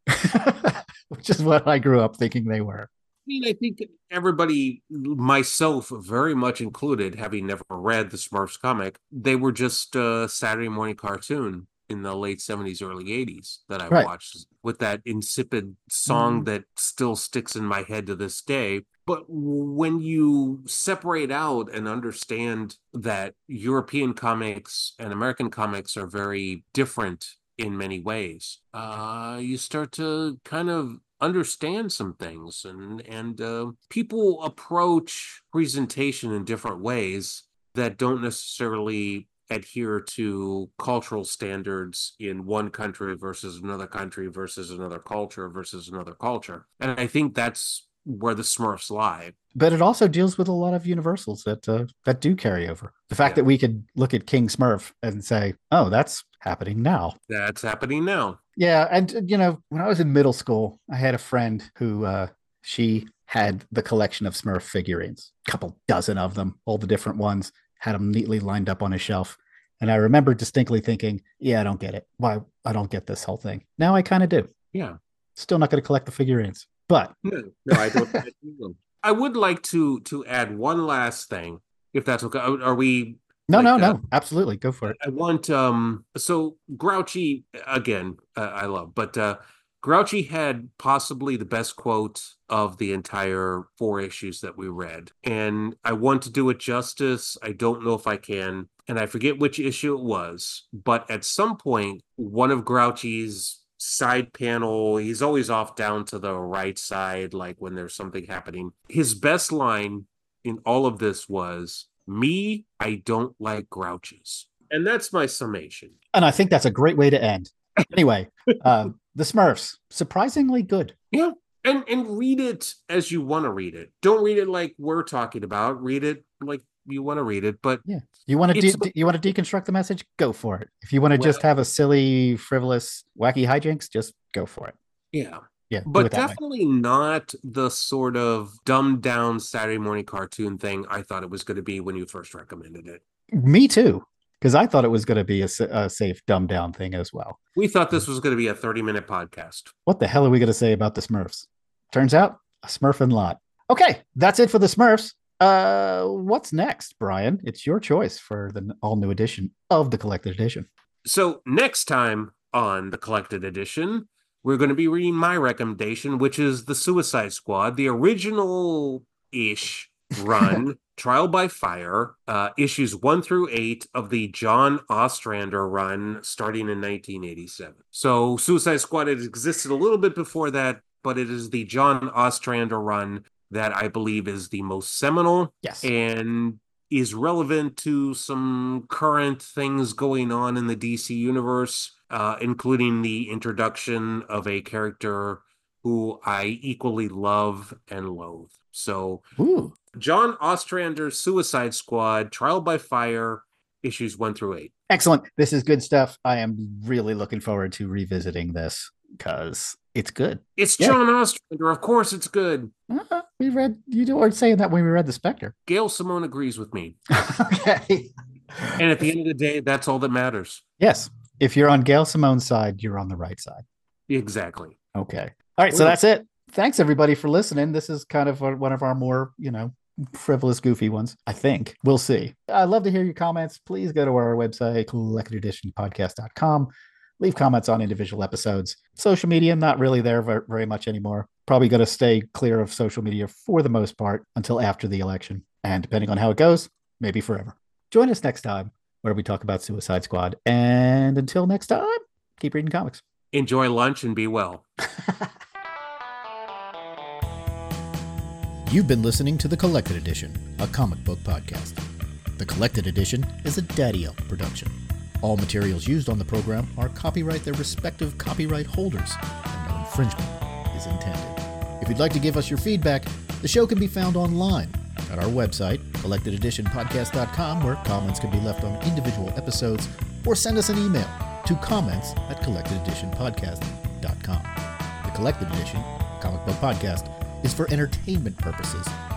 which is what I grew up thinking they were. I mean, I think everybody, myself very much included, having never read the Smurfs comic, they were just a Saturday morning cartoon in the late 70s, early 80s that I watched with that insipid song that still sticks in my head to this day. But when you separate out and understand that European comics and American comics are very different in many ways, you start to kind of understand some things, and people approach presentation in different ways that don't necessarily adhere to cultural standards in one country versus another country versus another culture versus another culture. And I think that's where the Smurfs lie. But it also deals with a lot of universals that do carry over. The fact that we could look at King Smurf and say, oh, that's happening now. That's happening now. Yeah. And, when I was in middle school, I had a friend who she had the collection of Smurf figurines, a couple dozen of them, all the different ones, had them neatly lined up on a shelf. And I remember distinctly thinking, yeah, I don't get it. Why? I don't get this whole thing. Now I kind of do. Yeah. Still not going to collect the figurines, but. No, I don't. I would like to add one last thing, if that's okay. Are we? No, absolutely. Go for it. I want, so Grouchy, again, I love, but Grouchy had possibly the best quote of the entire 4 issues that we read. And I want to do it justice. I don't know if I can. And I forget which issue it was. But at some point, one of Grouchy's side panel, he's always off down to the right side, like when there's something happening. His best line in all of this was, Me, I don't like grouches. And that's my summation. And I think that's a great way to end. Anyway, the Smurfs, surprisingly good. Yeah. And read it as you want to read it. Don't read it like we're talking about. Read it like you want to read it. But yeah, you want to deconstruct the message? Go for it. If you want to just have a silly, frivolous, wacky hijinks, just go for it. Yeah. Yeah, but definitely not the sort of dumbed down Saturday morning cartoon thing I thought it was going to be when you first recommended it. Me too, because I thought it was going to be a safe, dumbed down thing as well. We thought this was going to be a 30-minute podcast. What the hell are we going to say about the Smurfs? Turns out, a Smurfing lot. Okay, that's it for the Smurfs. What's next, Brian? It's your choice for the all-new edition of the Collected Edition. So next time on the Collected Edition, we're going to be reading my recommendation, which is The Suicide Squad, the original-ish run, Trial by Fire, issues 1 through 8 of the John Ostrander run starting in 1987. So Suicide Squad had existed a little bit before that, but it is the John Ostrander run that I believe is the most seminal. Yes. And is relevant to some current things going on in the DC universe, including the introduction of a character who I equally love and loathe. So, John Ostrander's Suicide Squad, Trial by Fire, issues 1 through 8. Excellent. This is good stuff. I am really looking forward to revisiting this because it's good. It's John Ostrander. Of course it's good. We read, you weren't saying that when we read The Spectre. Gail Simone agrees with me. Okay. And at the end of the day, that's all that matters. Yes. If you're on Gail Simone's side, you're on the right side. Exactly. Okay. All right. So that's it. Thanks, everybody, for listening. This is kind of one of our more, frivolous, goofy ones, I think. We'll see. I'd love to hear your comments. Please go to our website, collectededitionpodcast.com. Leave comments on individual episodes. Social media, not really there very much anymore. Probably going to stay clear of social media for the most part until after the election. And depending on how it goes, maybe forever. Join us next time where we talk about Suicide Squad. And until next time, keep reading comics. Enjoy lunch and be well. You've been listening to The Collected Edition, a comic book podcast. The Collected Edition is a Daddy-O production. All materials used on the program are copyright their respective copyright holders, and no infringement is intended. If you'd like to give us your feedback, the show can be found online at our website, collectededitionpodcast.com, where comments can be left on individual episodes, or send us an email to comments@collectededitionpodcast.com. The Collected Edition, comic book podcast, is for entertainment purposes